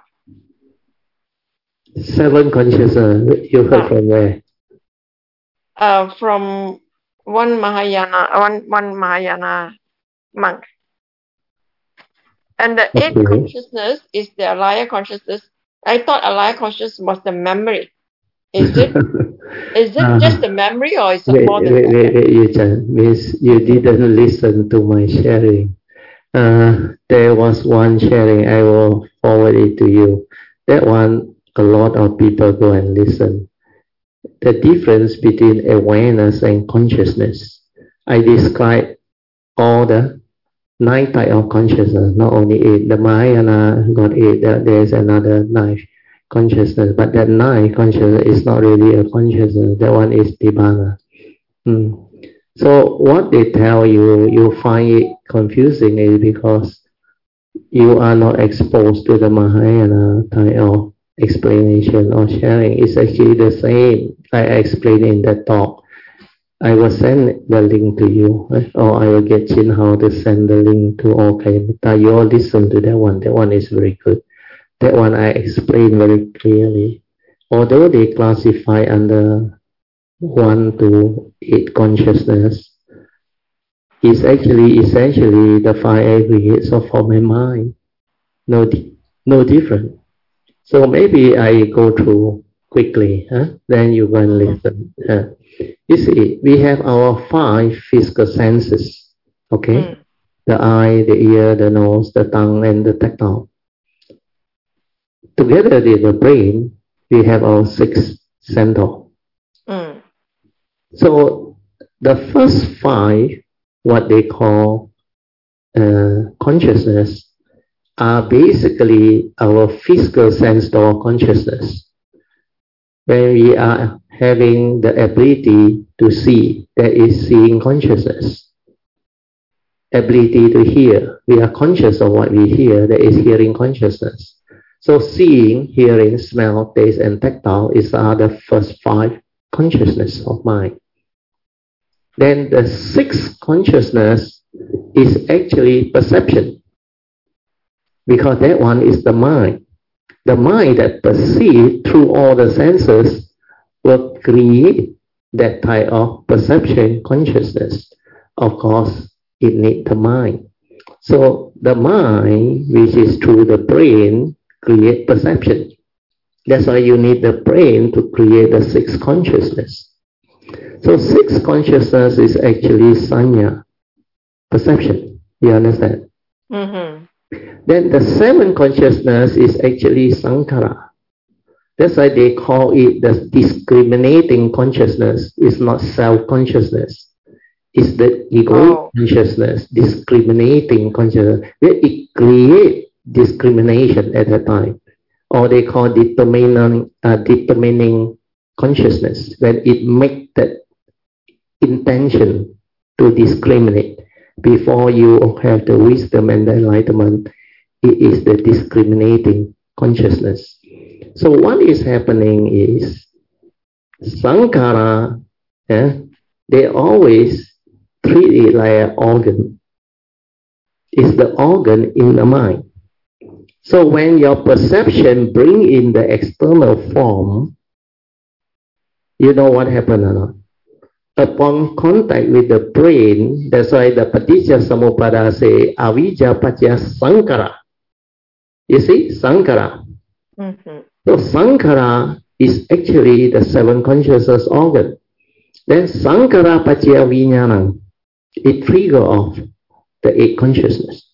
Seven consciousness. You heard Ah. from where? Uh, from one Mahayana, one one Mahayana monk. And the Okay. eighth consciousness is the alaya consciousness. I thought alaya consciousness was the memory. Is it? Is it uh, just the memory, or is it wait, more than wait, that? Wait, wait, you just miss. You didn't listen to my sharing. Uh, there was one sharing. I will forward it to you. That one, a lot of people go and listen. The difference between awareness and consciousness. I describe all the nine types of consciousness, not only eight. The Mahayana got eight. There's another nine consciousness, but that nine consciousness is not really a consciousness. That one is Nibbana. Mm. So what they tell you, you find it confusing is because you are not exposed to the Mahayana type of explanation or sharing. It's actually the same I explained in that talk. I will send the link to you, or I will get Chin Hao to send the link to all Kayamita. You all listen to that one. That one is very good. That one I explain very clearly. Although they classify under one to eight consciousness, is actually essentially the five aggregates of form and mind. No, no different. So maybe I go through quickly, huh? Then you go and listen. Uh, you see, we have our five physical senses, okay? Mm. The eye, the ear, the nose, the tongue, and the tactile. Together with the brain, we have our six central. Mm. So the first five, what they call uh, consciousness, are basically our physical sense door consciousness. When we are having the ability to see, that is seeing consciousness. Ability to hear, we are conscious of what we hear, that is hearing consciousness. So seeing, hearing, smell, taste, and tactile is are the first five consciousness of mind. Then the sixth consciousness is actually perception, because that one is the mind. The mind that perceives through all the senses will create that type of perception consciousness. Of course, it needs the mind. So the mind, which is through the brain, create perception. That's why you need the brain to create the sixth consciousness. So sixth consciousness is actually sanya, perception. You understand? Mm-hmm. Then the seventh consciousness is actually sankhara. That's why they call it the discriminating consciousness. It's not self-consciousness. It's the egoic oh. consciousness, discriminating consciousness. It creates discrimination at that time. Or they call determining, uh, determining consciousness, when it makes that intention to discriminate. Before you have the wisdom and the enlightenment, it is the discriminating consciousness. So what is happening is, sankhara, yeah, they always treat it like an organ. It's the organ in the mind. So when your perception bring in the external form, you know what happened or not? Upon contact with the brain, that's why the Paticca Samuppada say, avijja paccaya sankhara. You see, sankhara. Mm-hmm. So sankhara is actually the seven consciousness organ. Then sankhara paccaya vijnana, it trigger off the eight consciousness.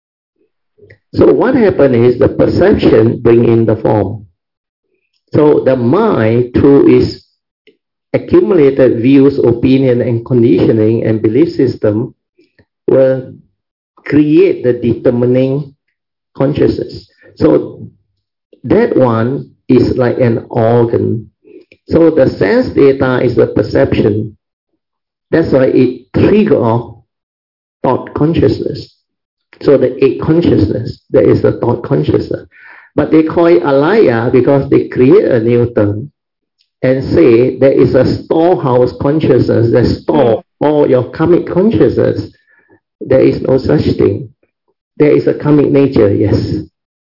So what happened is the perception bring in the form. So the mind, through its accumulated views, opinion, and conditioning and belief system, will create the determining consciousness. So that one is like an organ. So the sense data is the perception. That's why it triggers off thought consciousness. So the eight consciousness, there is the thought consciousness. But they call it alaya because they create a new term and say there is a storehouse consciousness that store all your karmic consciousness. There is no such thing. There is a karmic nature, yes.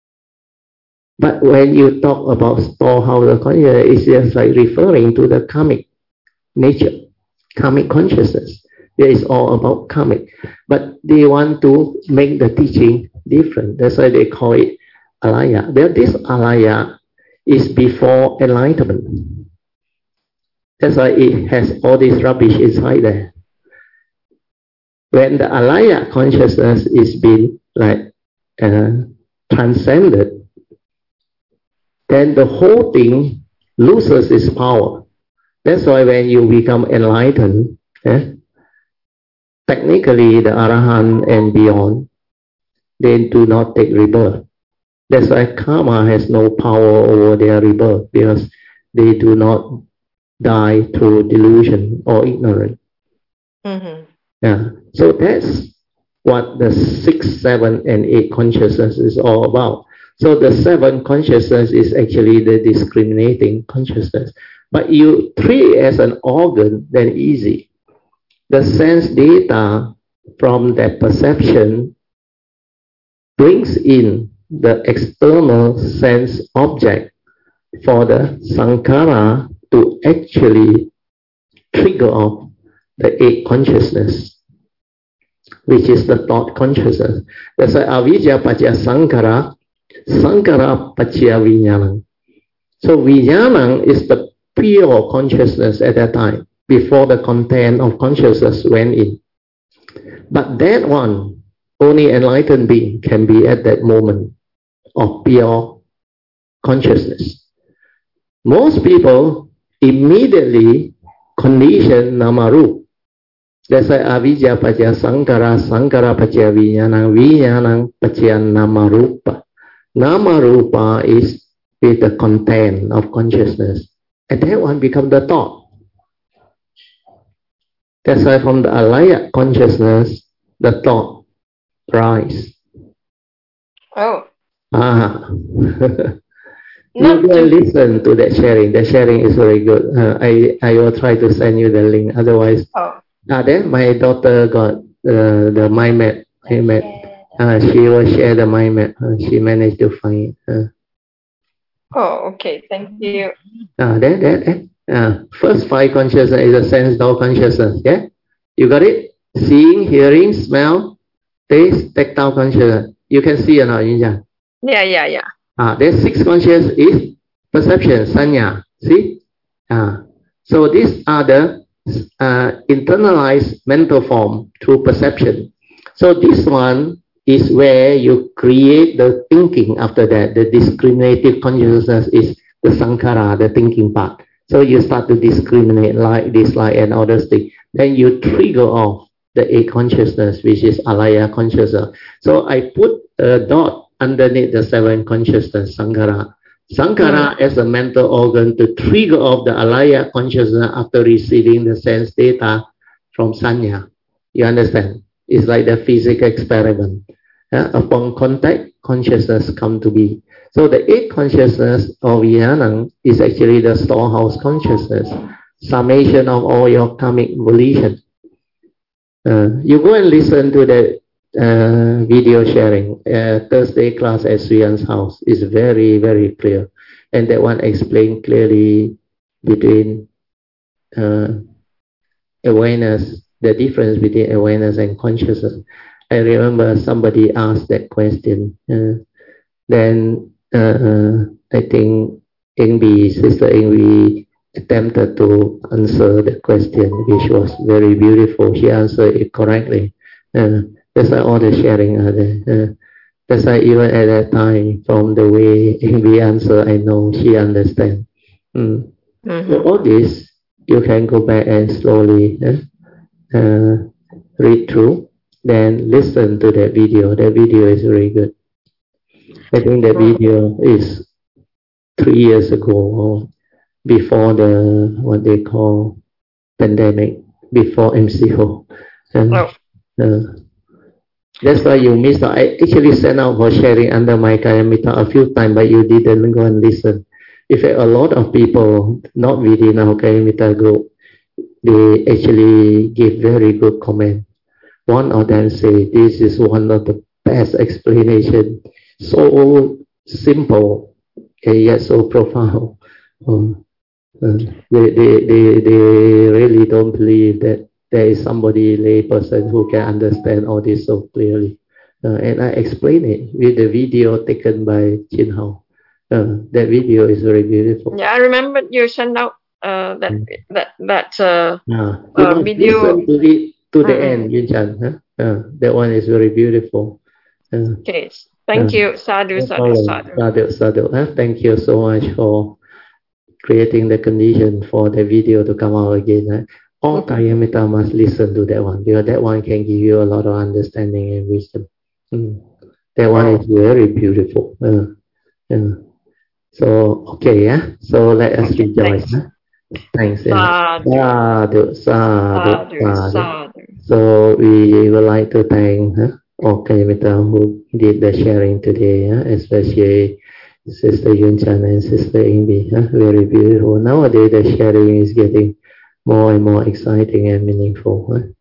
But when you talk about storehouse of consciousness, it's just like referring to the karmic nature, karmic consciousness. It is all about karmic. But they want to make the teaching different. That's why they call it alaya. Well, this alaya is before enlightenment. That's why it has all this rubbish inside there. When the alaya consciousness is being like uh, transcended, then the whole thing loses its power. That's why when you become enlightened, eh, technically the Arahant and beyond, they do not take rebirth. That's why karma has no power over their rebirth, because they do not die through delusion or ignorance. Mm-hmm. Yeah. So that's what the six, seven, and eight consciousness is all about. So the seven consciousness is actually the discriminating consciousness. But you treat it as an organ, then easy. The sense data from that perception brings in the external sense object for the sankhara to actually trigger off the eight consciousness. which is the thought consciousness. That's why avijja pacaya sankara, sankara pacaya vijnana. So vijnana is the pure consciousness at that time, before the content of consciousness went in. But that one, only enlightened being can be at that moment of pure consciousness. Most people immediately condition namarup. That's why avijja pacaya sankara, sankara pacaya vijnana, vijnana pacaya namarupa. Namarupa is with the content of consciousness. And that one becomes the thought. That's why from the alaya consciousness, the thought rise. Oh. Ah. You can listen to that sharing. The sharing is very good. Uh, I, I will try to send you the link. Otherwise, oh. ah, then my daughter got uh, the mind map. Mind map. Uh, she will share the mind map. Uh, she managed to find it. Uh. Oh, okay. Thank you. Ah, that, that, uh, first five consciousness is a sense door consciousness. Yeah? You got it? Seeing, hearing, smell, taste, tactile consciousness. You can see or not, Yunjan? Yeah, yeah, yeah. Ah, then six consciousness is perception, sanya. See? Ah, so these are the uh, internalized mental form through perception. So this one is where you create the thinking after that. The discriminative consciousness is the sankhara, the thinking part. So you start to discriminate like, dislike and all those things. Then you trigger off the eight consciousness, which is alaya consciousness. So I put a dot underneath the seven consciousness, sankhara. Sankhara mm. as a mental organ to trigger off the alaya consciousness after receiving the sense data from sanya. You understand? It's like the physical experiment. Uh, upon contact, consciousness come to be. So the eight consciousness of Vijnana is actually the storehouse consciousness, summation of all your karmic volition. Uh, you go and listen to the uh, video sharing. Uh, Thursday class at Suyan's house is very, very clear. And that one explained clearly between uh, awareness, the difference between awareness and consciousness. I remember somebody asked that question. Uh, then uh, uh, I think Ingbi, Sister Ingbi, attempted to answer the question, which was very beautiful. She answered it correctly. Uh, that's why all the sharing are there. Uh, that's why even at that time, from the way Ingbi answered, I know she understands. Mm. Mm-hmm. So all this, you can go back and slowly uh, uh, read through. Then listen to that video. That video is very good. I think that video is three years ago or before the, what they call pandemic, before M C O. And, oh. uh, that's why you missed out. I actually sent out for sharing under my Kayamita a few times, but you didn't go and listen. In fact, a lot of people, not within our Kayamita group, they actually give very good comment. One of them say, this is one of the best explanation, so simple and yet so profound. Um, uh, they, they, they, they really don't believe that there is somebody, lay person, who can understand all this so clearly. Uh, and I explain it with the video taken by Chin Hao. Uh, that video is very beautiful. Yeah, I remember you sent out uh, that, mm. that, that uh, yeah. uh, video. Listen to it to the mm-hmm. end, Yun Chan. Huh? Uh, that one is very beautiful. Uh, okay, thank uh, you. Sadhu, no sadhu, sadhu. Sadhu, sadhu. Huh? Thank you so much for creating the condition for the video to come out again. Huh? All Kayamita must listen to that one, because that one can give you a lot of understanding and wisdom. Mm. That one is very beautiful. Uh, uh. So, okay, yeah. So let us okay, rejoice. Thanks. Huh? Thanks. Yeah. Sadhu, sadhu, sadhu, sadhu. sadhu. So we would like to thank huh, all Kayamita who did the sharing today, huh? Especially Sister Yun Chan and Sister Ingbi. Huh? Very beautiful. Nowadays the sharing is getting more and more exciting and meaningful. Huh?